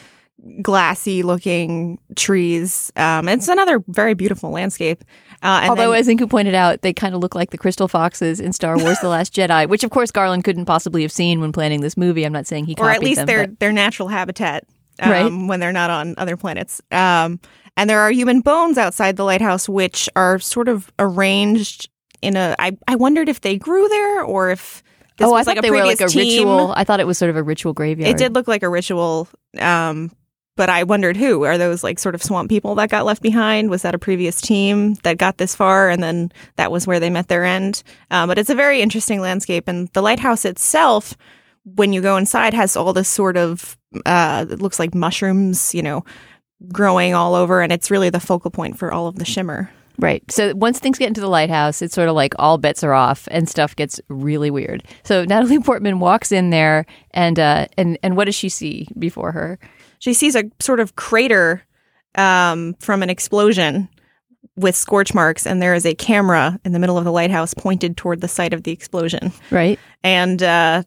glassy-looking trees. It's another very beautiful landscape. Although, as Inku pointed out, they kind of look like the crystal foxes in Star Wars The Last Jedi, which, of course, Garland couldn't possibly have seen when planning this movie. I'm not saying he copied them. Or at least their natural habitat when they're not on other planets. And there are human bones outside the lighthouse, which are sort of arranged in a... I wondered if they grew there or if this was like a previous team. Ritual. I thought it was sort of a ritual graveyard. It did look like a ritual, but I wondered who. Are those like sort of swamp people that got left behind? Was that a previous team that got this far and then that was where they met their end? But it's a very interesting landscape. And the lighthouse itself, when you go inside, has all this sort of, it looks like mushrooms, growing all over. And it's really the focal point for all of the shimmer. Right. So once things get into the lighthouse, it's sort of like all bets are off and stuff gets really weird. So Natalie Portman walks in there and what does she see before her? She sees a sort of crater from an explosion with scorch marks, and there is a camera in the middle of the lighthouse pointed toward the site of the explosion. Right. And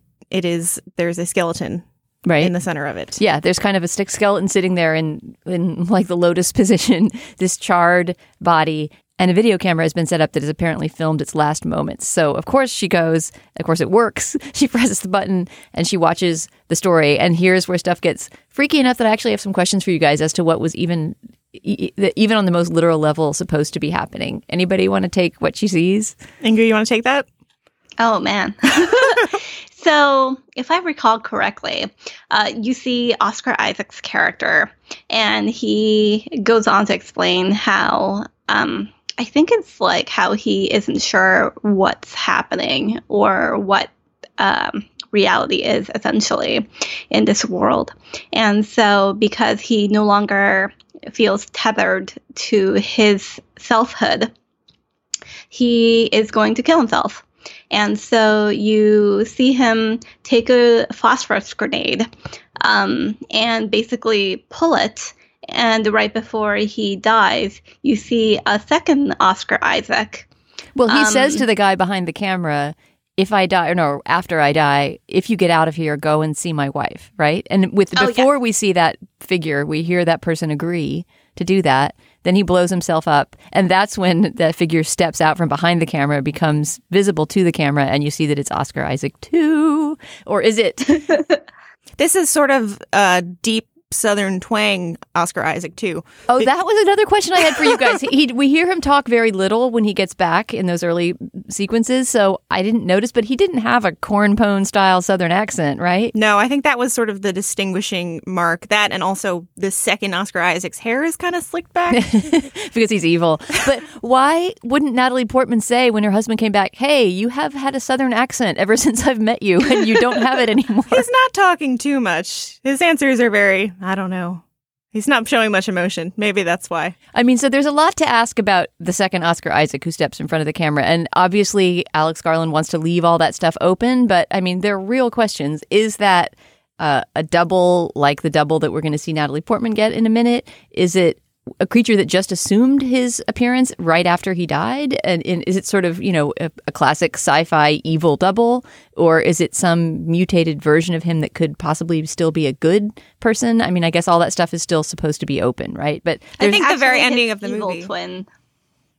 there's a skeleton in the center of it. Yeah, there's kind of a stick skeleton sitting there in like the lotus position, this charred body. And a video camera has been set up that has apparently filmed its last moments. So, of course, she goes. Of course, it works. She presses the button and she watches the story. And here's where stuff gets freaky enough that I actually have some questions for you guys as to what was even on the most literal level supposed to be happening. Anybody want to take what she sees? Ingrid, you want to take that? Oh, man. So, if I recall correctly, you see Oscar Isaac's character, and he goes on to explain how... I think it's like how he isn't sure what's happening or what reality is essentially in this world. And so because he no longer feels tethered to his selfhood, he is going to kill himself. And so you see him take a phosphorus grenade and basically pull it. And right before he dies, you see a second Oscar Isaac. Well, he says to the guy behind the camera, if I die, or no, after I die, if you get out of here, go and see my wife, right? And before we see that figure, we hear that person agree to do that. Then he blows himself up. And that's when that figure steps out from behind the camera, becomes visible to the camera, and you see that it's Oscar Isaac too. Or is it? This is sort of a deep Southern twang Oscar Isaac too. Oh, that was another question I had for you guys. We hear him talk very little when he gets back in those early sequences, so I didn't notice, but he didn't have a cornpone style Southern accent, right? No, I think that was sort of the distinguishing mark. That, and also the second Oscar Isaac's hair is kind of slicked back. Because he's evil. But why wouldn't Natalie Portman say when her husband came back, hey, you have had a Southern accent ever since I've met you, and you don't have it anymore? He's not talking too much. His answers are very... I don't know. He's not showing much emotion. Maybe that's why. I mean, so there's a lot to ask about the second Oscar Isaac who steps in front of the camera. And obviously, Alex Garland wants to leave all that stuff open. But I mean, there are real questions. Is that a double like the double that we're going to see Natalie Portman get in a minute? Is it a creature that just assumed his appearance right after he died? And is it sort of, a classic sci-fi evil double? Or is it some mutated version of him that could possibly still be a good person? I mean, I guess all that stuff is still supposed to be open, right? But I think the very ending of the movie. Twin.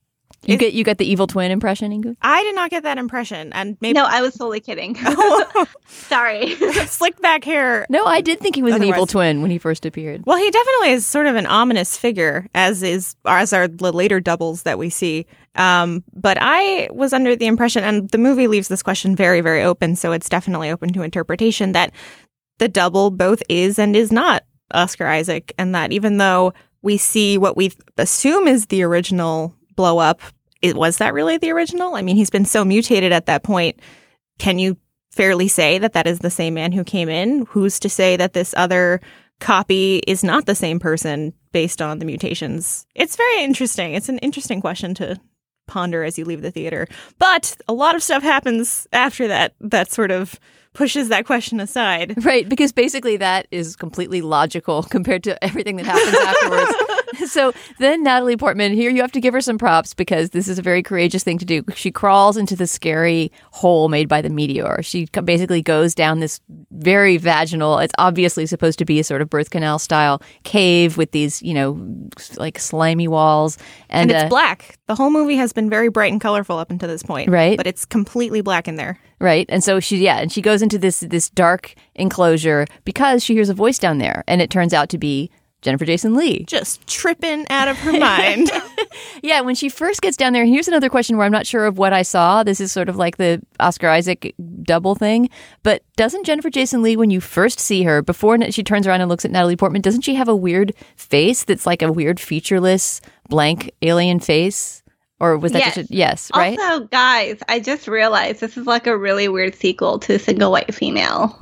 You get the evil twin impression, Ingu? I did not get that impression. And maybe No, I was totally kidding. Sorry. Slicked back hair. No, I did think he was an evil twin when he first appeared. Well, he definitely is sort of an ominous figure, as are the later doubles that we see. But I was under the impression, and the movie leaves this question very, very open, so it's definitely open to interpretation, that the double both is and is not Oscar Isaac, and that even though we see what we assume is the original blow up, was that really the original? I mean, he's been so mutated at that point. Can you fairly say that that is the same man who came in? Who's to say that this other copy is not the same person based on the mutations? It's very interesting. It's an interesting question to ponder as you leave the theater. But a lot of stuff happens after that sort of pushes that question aside. Right, because basically that is completely logical compared to everything that happens afterwards. So then Natalie Portman, here you have to give her some props because this is a very courageous thing to do. She crawls into the scary hole made by the meteor. She basically goes down this very vaginal, it's obviously supposed to be a sort of birth canal style cave with these, like slimy walls. And it's black. The whole movie has been very bright and colorful up until this point. Right. But it's completely black in there. Right. And so she goes into this dark enclosure because she hears a voice down there. And it turns out to be Jennifer Jason Leigh. Just tripping out of her mind. Yeah, when she first gets down there, and here's another question where I'm not sure of what I saw. This is sort of like the Oscar Isaac double thing. But doesn't Jennifer Jason Leigh, when you first see her, before she turns around and looks at Natalie Portman, doesn't she have a weird face that's like a weird featureless blank alien face? Or was that just yes, right? Also, guys, I just realized this is like a really weird sequel to Single White Female.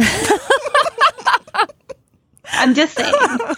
I'm just saying.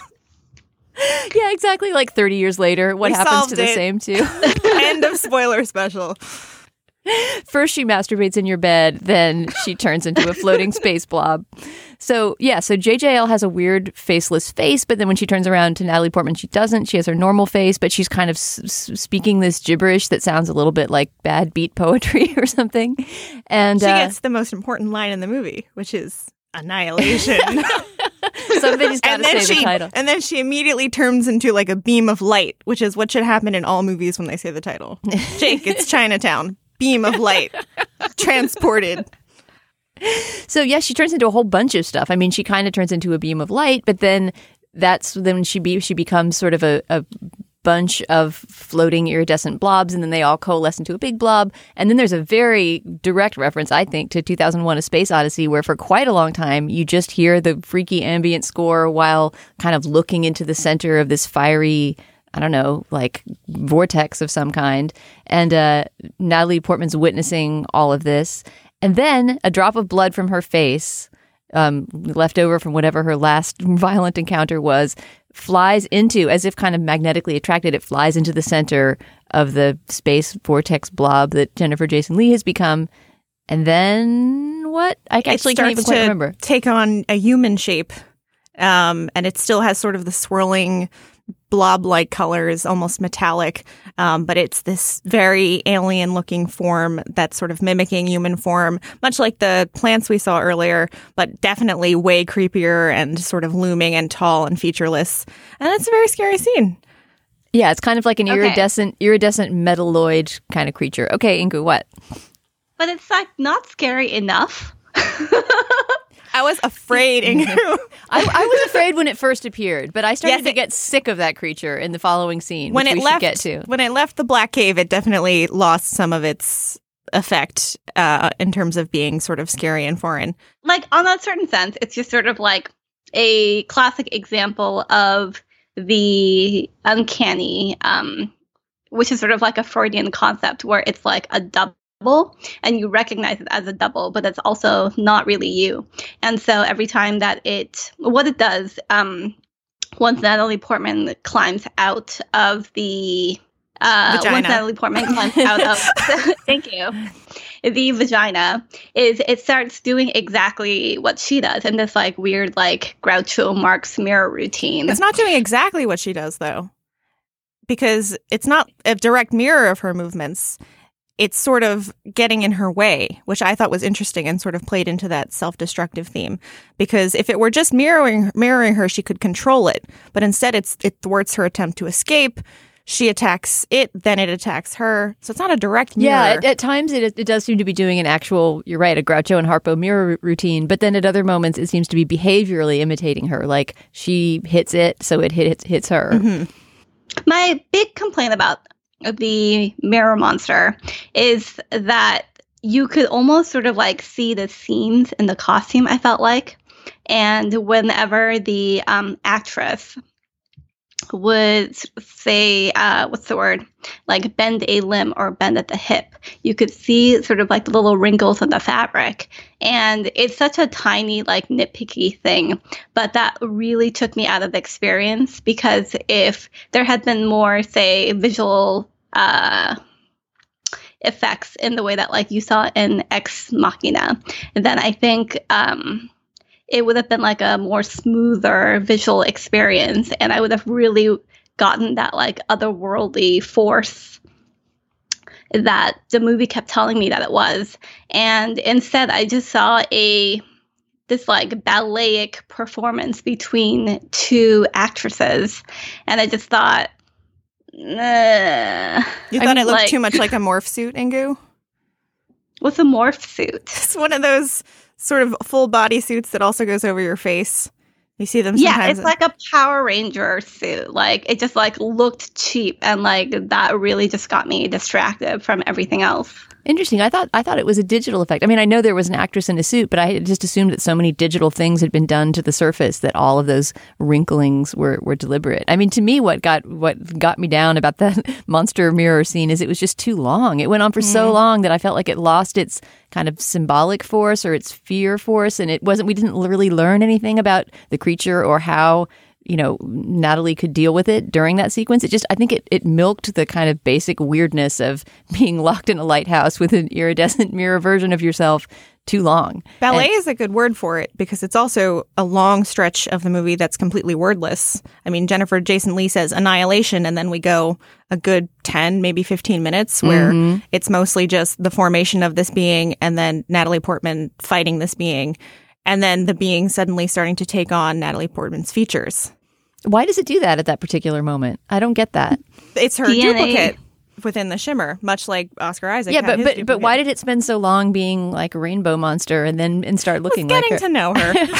Yeah, exactly. Like 30 years later, what happens to the same two? End of spoiler special. First she masturbates in your bed, then she turns into a floating space blob. So JJL has a weird faceless face, but then when she turns around to Natalie Portman, she doesn't. She has her normal face, but she's kind of speaking this gibberish that sounds a little bit like bad beat poetry or something. And she gets the most important line in the movie, which is annihilation. Somebody's got to say the title. And then she immediately turns into like a beam of light, which is what should happen in all movies when they say the title. Jake, it's Chinatown. Beam of light. Transported. So, yes, she turns into a whole bunch of stuff. I mean, she kind of turns into a beam of light, but then she becomes sort of a bunch of floating iridescent blobs, and then they all coalesce into a big blob. And then there's a very direct reference, I think, to 2001: A Space Odyssey, where for quite a long time you just hear the freaky ambient score while kind of looking into the center of this fiery, I don't know, like vortex of some kind. And Natalie Portman's witnessing all of this. And then a drop of blood from her face, left over from whatever her last violent encounter was, flies into, as if kind of magnetically attracted, it flies into the center of the space vortex blob that Jennifer Jason Leigh has become. And then what? I actually can't even quite remember. Take on a human shape. And it still has sort of the swirling blob-like colors, almost metallic. But it's this very alien-looking form that's sort of mimicking human form, much like the plants we saw earlier, but definitely way creepier and sort of looming and tall and featureless. And it's a very scary scene. Yeah, it's kind of like an iridescent metalloid kind of creature. Okay, Ingu, what? But it's like not scary enough. I was afraid, Ingu. I was afraid when it first appeared, but I started to get sick of that creature in the following scene, when which it we left, should get to. When it left the Black Cave, it definitely lost some of its effect in terms of being sort of scary and foreign. Like, on a certain sense, it's just sort of like a classic example of the uncanny, which is sort of like a Freudian concept where it's like a double. And you recognize it as a double, but it's also not really you. And so every time that what it does, once Natalie Portman climbs out of the thank you, the vagina, is it starts doing exactly what she does in this like weird like Groucho Marx mirror routine. It's not doing exactly what she does though, because it's not a direct mirror of her movements. It's sort of getting in her way, which I thought was interesting and sort of played into that self-destructive theme. Because if it were just mirroring her, she could control it. But instead, it thwarts her attempt to escape. she attacks it, then it attacks her. So it's not a direct mirror. Yeah, at times it does seem to be doing an actual, you're right, a Groucho and Harpo mirror routine. But then at other moments, it seems to be behaviorally imitating her. Like she hits it, so it hits her. Mm-hmm. My big complaint about the mirror monster is that you could almost sort of like see the seams in the costume, I felt like. And whenever the actress would say, what's the word? Like bend a limb or bend at the hip, you could see sort of like the little wrinkles in the fabric. And it's such a tiny, like nitpicky thing, but that really took me out of the experience, because if there had been more, say, visual effects in the way that like you saw in Ex Machina, then I think it would have been like a more smoother visual experience, and I would have really gotten that like otherworldly force that the movie kept telling me that it was. And instead I just saw this like balletic performance between two actresses, and I just thought, you thought it looked like, too much like a morph suit, Ingu? What's a morph suit? It's one of those sort of full body suits that also goes over your face. You see them sometimes. Yeah, it's like a Power Ranger suit. Like it just like looked cheap, and like that really just got me distracted from everything else. Interesting. I thought it was a digital effect. I mean, I know there was an actress in a suit, but I just assumed that so many digital things had been done to the surface that all of those wrinklings were deliberate. I mean, to me, what got me down about that monster mirror scene is it was just too long. It went on for so long that I felt like it lost its kind of symbolic force or its fear force, and we didn't really learn anything about the creature or how, you know, Natalie could deal with it during that sequence. I think it milked the kind of basic weirdness of being locked in a lighthouse with an iridescent mirror version of yourself too long. Ballet is a good word for it, because it's also a long stretch of the movie that's completely wordless. I mean, Jennifer Jason Leigh says annihilation, and then we go a good 10, maybe 15 minutes where it's mostly just the formation of this being and then Natalie Portman fighting this being. And then the being suddenly starting to take on Natalie Portman's features. Why does it do that at that particular moment? I don't get that. It's her duplicate within the shimmer, much like Oscar Isaac. Yeah, but why did it spend so long being like a rainbow monster and start looking like her? Getting to know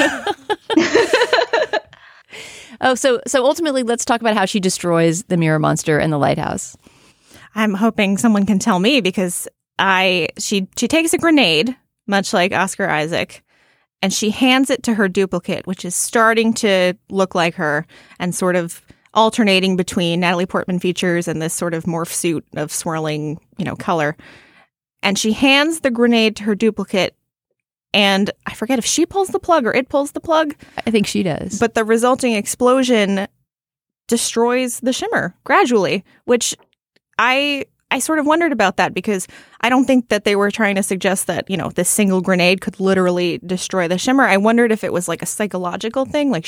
her. So ultimately, let's talk about how she destroys the mirror monster and the lighthouse. I'm hoping someone can tell me, because she takes a grenade, much like Oscar Isaac, and she hands it to her duplicate, which is starting to look like her and sort of alternating between Natalie Portman features and this sort of morph suit of swirling, color. And she hands the grenade to her duplicate, and I forget if she pulls the plug or it pulls the plug. I think she does. But the resulting explosion destroys the shimmer gradually, which I sort of wondered about that, because I don't think that they were trying to suggest that, this single grenade could literally destroy the shimmer. I wondered if it was like a psychological thing, like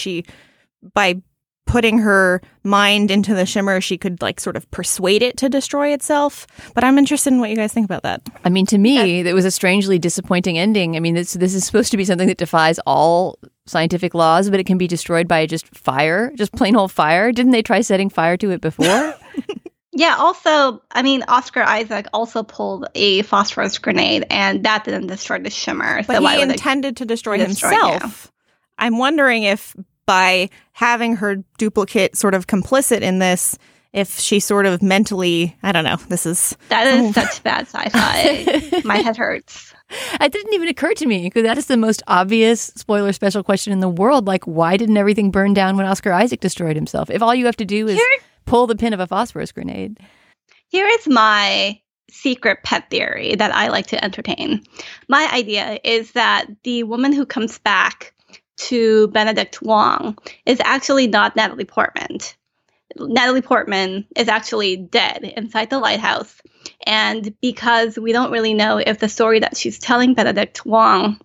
by putting her mind into the shimmer, she could like sort of persuade it to destroy itself. But I'm interested in what you guys think about that. I mean, to me, it was a strangely disappointing ending. I mean, this is supposed to be something that defies all scientific laws, but it can be destroyed by just fire, just plain old fire. Didn't they try setting fire to it before? Yeah, also, I mean, Oscar Isaac also pulled a phosphorus grenade, and that didn't destroy the shimmer. But he intended to destroy himself. Yeah. I'm wondering if by having her duplicate sort of complicit in this, if she sort of mentally, I don't know, That is such bad sci-fi. My head hurts. It didn't even occur to me, because that is the most obvious spoiler special question in the world. Like, why didn't everything burn down when Oscar Isaac destroyed himself? If all you have to do is pull the pin of a phosphorus grenade. Here is my secret pet theory that I like to entertain. My idea is that the woman who comes back to Benedict Wong is actually not Natalie Portman. Natalie Portman is actually dead inside the lighthouse. And because we don't really know if the story that she's telling Benedict Wong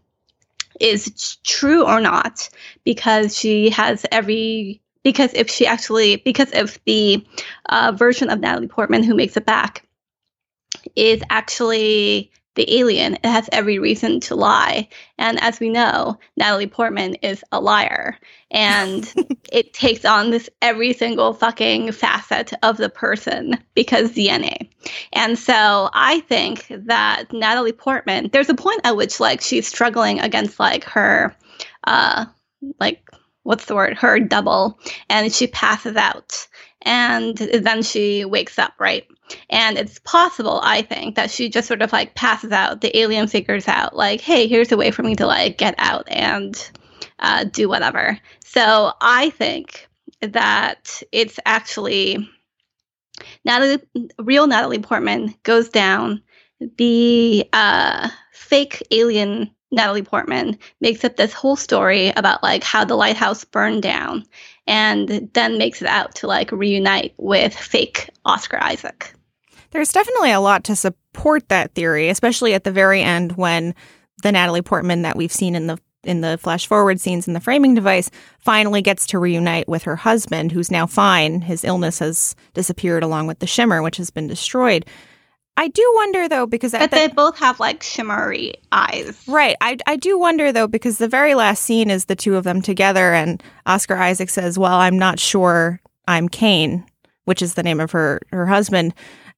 is true or not, because if the version of Natalie Portman who makes it back is actually the alien, it has every reason to lie. And as we know, Natalie Portman is a liar. And it takes on this every single fucking facet of the person because DNA. And so I think that Natalie Portman, there's a point at which like she's struggling against like her, her double, and she passes out. And then she wakes up, right? And it's possible, I think, that she just sort of like passes out. The alien figures out like, hey, here's a way for me to like get out and do whatever. So I think that it's actually real Natalie Portman goes down. The fake alien Natalie Portman makes up this whole story about like how the lighthouse burned down, and then makes it out to like reunite with fake Oscar Isaac. There's definitely a lot to support that theory, especially at the very end when the Natalie Portman that we've seen in the flash forward scenes in the framing device finally gets to reunite with her husband, who's now fine. His illness has disappeared along with the shimmer, which has been destroyed. I do wonder, though, because... But they both have, like, shimmery eyes. Right. I do wonder, though, because the very last scene is the two of them together, and Oscar Isaac says, well, I'm not sure I'm Kane, which is the name of her husband.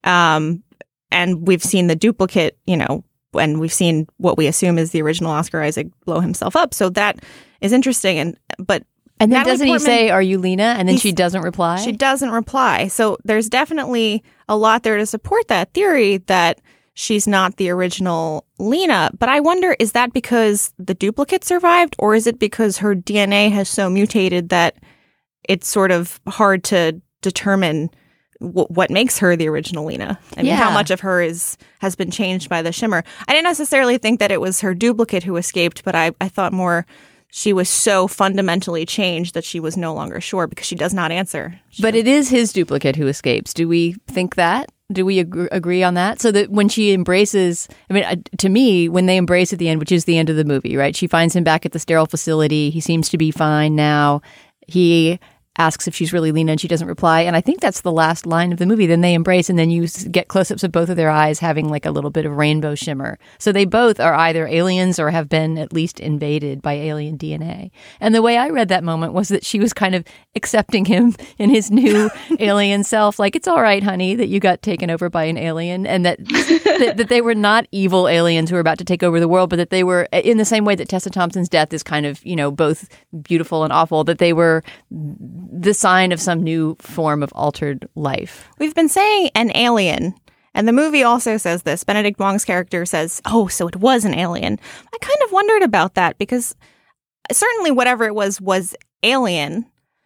And we've seen the duplicate, and we've seen what we assume is the original Oscar Isaac blow himself up. So that is interesting. And then Natalie doesn't Portman, he say, are you Lena? And then she doesn't reply? She doesn't reply. So there's definitely a lot there to support that theory that she's not the original Lena. But I wonder, is that because the duplicate survived, or is it because her DNA has so mutated that it's sort of hard to determine what makes her the original Lena? I mean, how much of her has been changed by the shimmer? I didn't necessarily think that it was her duplicate who escaped, but I thought more she was so fundamentally changed that she was no longer sure, because she does not answer. But it is his duplicate who escapes. Do we think that? Do we agree on that? So that when she embraces, I mean, to me, when they embrace at the end, which is the end of the movie, right? She finds him back at the sterile facility. He seems to be fine now. He asks if she's really Lena, and she doesn't reply. And I think that's the last line of the movie. Then they embrace, and then you get close-ups of both of their eyes having like a little bit of rainbow shimmer. So they both are either aliens or have been at least invaded by alien DNA. And the way I read that moment was that she was kind of accepting him in his new alien self. Like, it's all right, honey, that you got taken over by an alien, and that they were not evil aliens who were about to take over the world, but that they were, in the same way that Tessa Thompson's death is kind of, both beautiful and awful, that they were the sign of some new form of altered life. We've been saying an alien, and the movie also says this. Benedict Wong's character says, oh, so it was an alien. I kind of wondered about that, because certainly whatever it was alien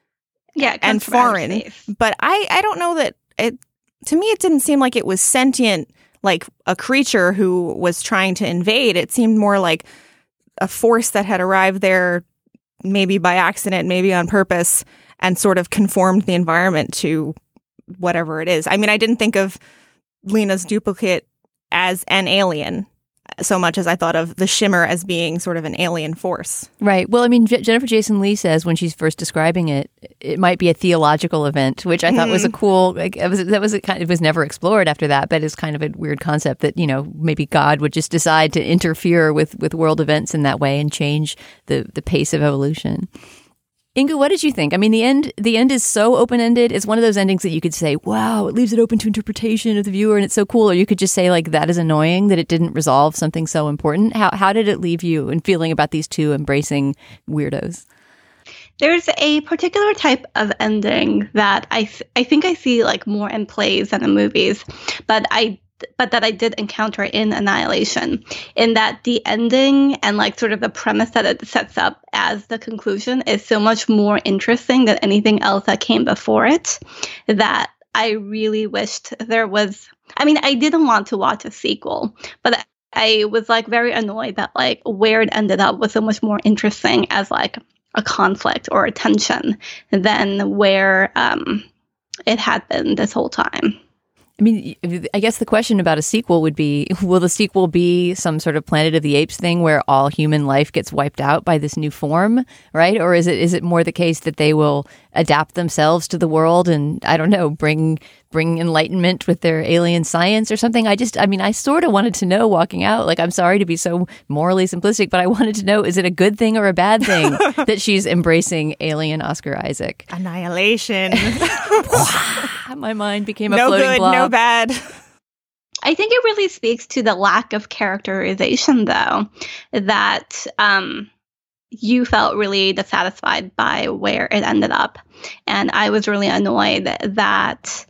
and foreign. But I don't know that to me, it didn't seem like it was sentient, like a creature who was trying to invade. It seemed more like a force that had arrived there, maybe by accident, maybe on purpose, and sort of conformed the environment to whatever it is. I mean, I didn't think of Lena's duplicate as an alien so much as I thought of the shimmer as being sort of an alien force. Right. Well, I mean, Jennifer Jason Leigh says when she's first describing it, it might be a theological event, which I thought was a cool, it was never explored after that, but it's kind of a weird concept that, maybe God would just decide to interfere with world events in that way and change the pace of evolution. Inga, what did you think? I mean, the end is so open-ended. It's one of those endings that you could say, wow, it leaves it open to interpretation of the viewer, and it's so cool. Or you could just say, like, that is annoying that it didn't resolve something so important. How did it leave you in feeling about these two embracing weirdos? There's a particular type of ending that I think I see, like, more in plays than in movies, but that I did encounter in Annihilation, in that the ending and like sort of the premise that it sets up as the conclusion is so much more interesting than anything else that came before it, that I really wished there was, I mean, I didn't want to watch a sequel, but I was like very annoyed that like where it ended up was so much more interesting as like a conflict or a tension than where it had been this whole time. I mean, I guess the question about a sequel would be, will the sequel be some sort of Planet of the Apes thing where all human life gets wiped out by this new form, right? Or is it more the case that they will adapt themselves to the world and, I don't know, bring bring enlightenment with their alien science or something? I sort of wanted to know walking out. Like, I'm sorry to be so morally simplistic, but I wanted to know, is it a good thing or a bad thing that she's embracing alien Oscar Isaac? Annihilation. My mind became a no floating good, blob. no bad. I think it really speaks to the lack of characterization, though, that you felt really dissatisfied by where it ended up. And I was really annoyed that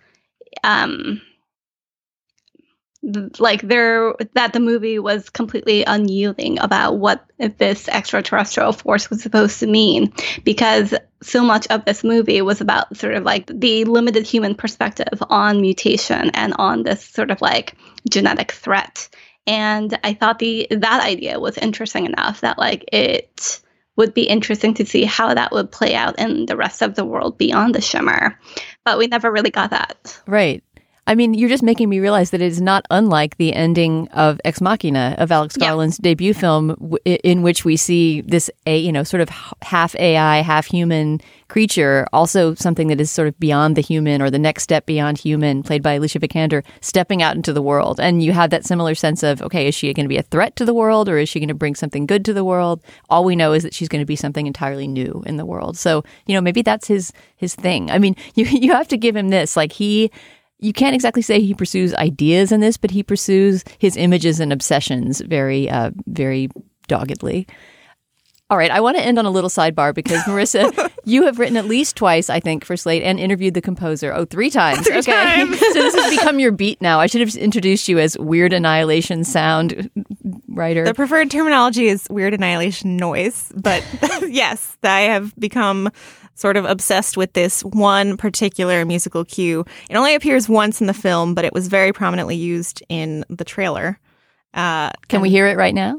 that the movie was completely unyielding about what this extraterrestrial force was supposed to mean, because so much of this movie was about sort of like the limited human perspective on mutation and on this sort of like genetic threat. And I thought that idea was interesting enough that like it would be interesting to see how that would play out in the rest of the world beyond the Shimmer. But we never really got that. Right. I mean, you're just making me realize that it is not unlike the ending of Ex Machina, of Alex Garland's debut film, in which we see this, sort of half AI, half human creature, also something that is sort of beyond the human or the next step beyond human, played by Alicia Vikander, stepping out into the world. And you have that similar sense of, okay, is she going to be a threat to the world, or is she going to bring something good to the world? All we know is that she's going to be something entirely new in the world. So, maybe that's his thing. I mean, you have to give him this. Like, you can't exactly say he pursues ideas in this, but he pursues his images and obsessions very, very doggedly. All right, I want to end on a little sidebar because, Marissa, you have written at least twice, I think, for Slate and interviewed the composer. Oh, 3 times. Three times. So this has become your beat now. I should have introduced you as Weird Annihilation sound writer. The preferred terminology is weird annihilation noise. But yes, I have become sort of obsessed with this one particular musical cue. It only appears once in the film, but it was very prominently used in the trailer. Can we hear it right now?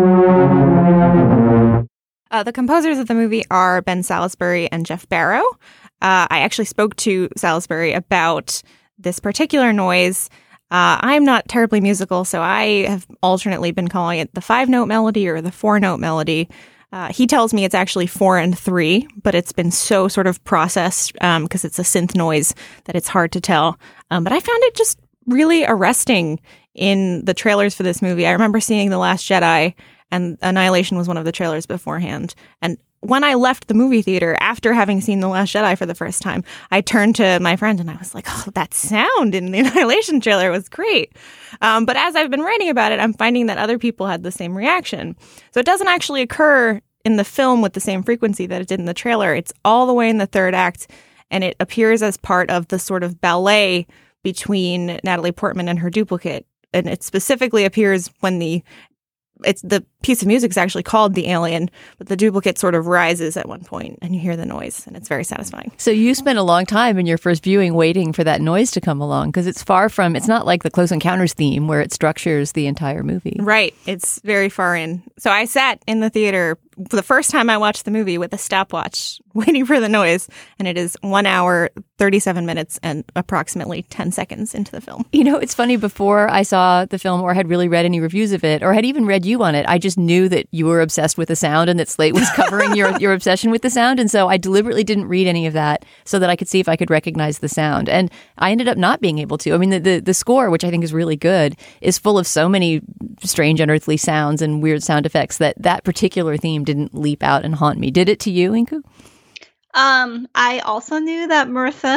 The composers of the movie are Ben Salisbury and Jeff Barrow. I actually spoke to Salisbury about this particular noise. I'm not terribly musical, so I have alternately been calling it the 5-note melody or the 4-note melody. He tells me it's actually 4 and 3, but it's been so sort of processed because it's a synth noise that it's hard to tell. But I found it just really arresting in the trailers for this movie. I remember seeing The Last Jedi, and Annihilation was one of the trailers beforehand. And when I left the movie theater after having seen The Last Jedi for the first time, I turned to my friend and I was like, oh, that sound in the Annihilation trailer was great. But as I've been writing about it, I'm finding that other people had the same reaction. So it doesn't actually occur in the film with the same frequency that it did in the trailer. It's all the way in the third act, and it appears as part of the sort of ballet between Natalie Portman and her duplicate. And it specifically appears when the piece of music is actually called The Alien, but the duplicate sort of rises at one point and you hear the noise, and it's very satisfying. So you spent a long time in your first viewing waiting for that noise to come along, because it's not like the Close Encounters theme where it structures the entire movie. Right. It's very far in. So I sat in the theater for the first time I watched the movie with a stopwatch waiting for the noise, and it is 1 hour, 37 minutes, and approximately 10 seconds into the film. It's funny, before I saw the film or had really read any reviews of it or had even read you on it, I just knew that you were obsessed with the sound and that Slate was covering your obsession with the sound. And so I deliberately didn't read any of that so that I could see if I could recognize the sound. And I ended up not being able to. I mean, the score, which I think is really good, is full of so many strange, unearthly sounds and weird sound effects that particular theme didn't leap out and haunt me. Did it to you, Inku? I also knew that Marissa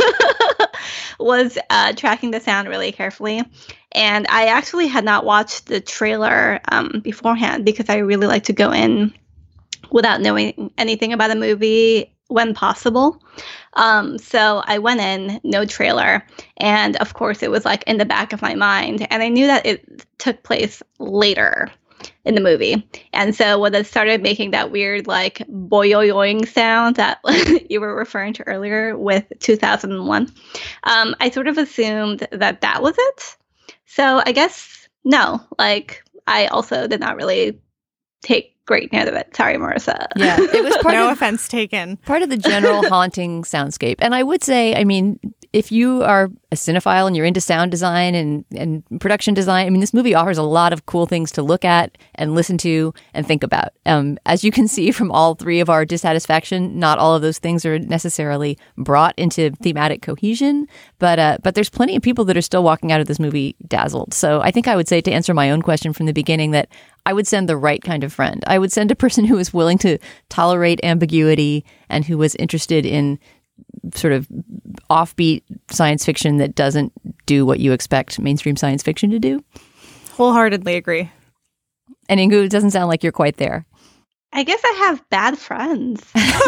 was tracking the sound really carefully. And I actually had not watched the trailer beforehand because I really like to go in without knowing anything about a movie when possible. So I went in, no trailer. And of course, it was like in the back of my mind. And I knew that it took place later in the movie. And so when it started making that weird like boyoyoing sound that you were referring to earlier with 2001, I sort of assumed that was it. So I guess no, like I also did not really take great note of it. Sorry, Marissa. Yeah, it was no offense taken. Part of the general haunting soundscape. And I would say, I mean, if you are a cinephile and you're into sound design and production design, I mean, this movie offers a lot of cool things to look at and listen to and think about. As you can see from all three of our dissatisfaction, not all of those things are necessarily brought into thematic cohesion, but there's plenty of people that are still walking out of this movie dazzled. So I think I would say, to answer my own question from the beginning, that I would send the right kind of friend. I would send a person who is willing to tolerate ambiguity and who was interested in sort of offbeat science fiction that doesn't do what you expect mainstream science fiction to do. Wholeheartedly agree. And Inkoo, it doesn't sound like you're quite there. I guess I have bad friends.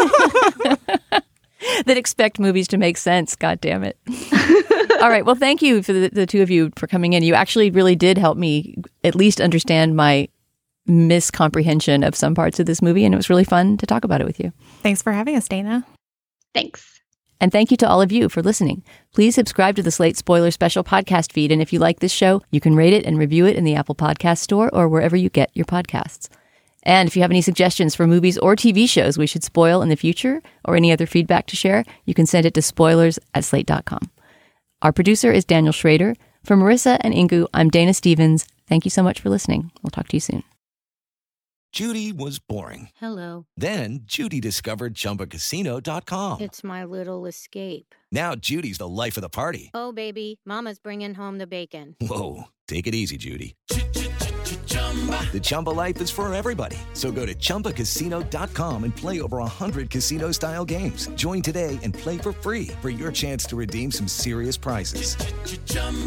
That expect movies to make sense. God damn it. All right. Well, thank you for the two of you for coming in. You actually really did help me at least understand my miscomprehension of some parts of this movie, and it was really fun to talk about it with you. Thanks for having us, Dana. Thanks. And thank you to all of you for listening. Please subscribe to the Slate Spoiler Special podcast feed, and if you like this show, you can rate it and review it in the Apple Podcast Store or wherever you get your podcasts. And if you have any suggestions for movies or TV shows we should spoil in the future, or any other feedback to share, you can send it to spoilers@slate.com. Our producer is Daniel Schrader. For Marissa and Inkoo, I'm Dana Stevens. Thank you so much for listening. We'll talk to you soon. Judy was boring. Hello. Then Judy discovered ChumbaCasino.com. It's my little escape. Now Judy's the life of the party. Oh, baby, mama's bringing home the bacon. Whoa, take it easy, Judy. The Chumba life is for everybody. So go to ChumbaCasino.com and play over 100 casino-style games. Join today and play for free for your chance to redeem some serious prizes.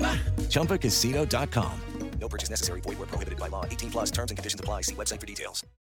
ChumbaCasino.com. No purchase necessary. Void where prohibited by law. 18+ terms and conditions apply. See website for details.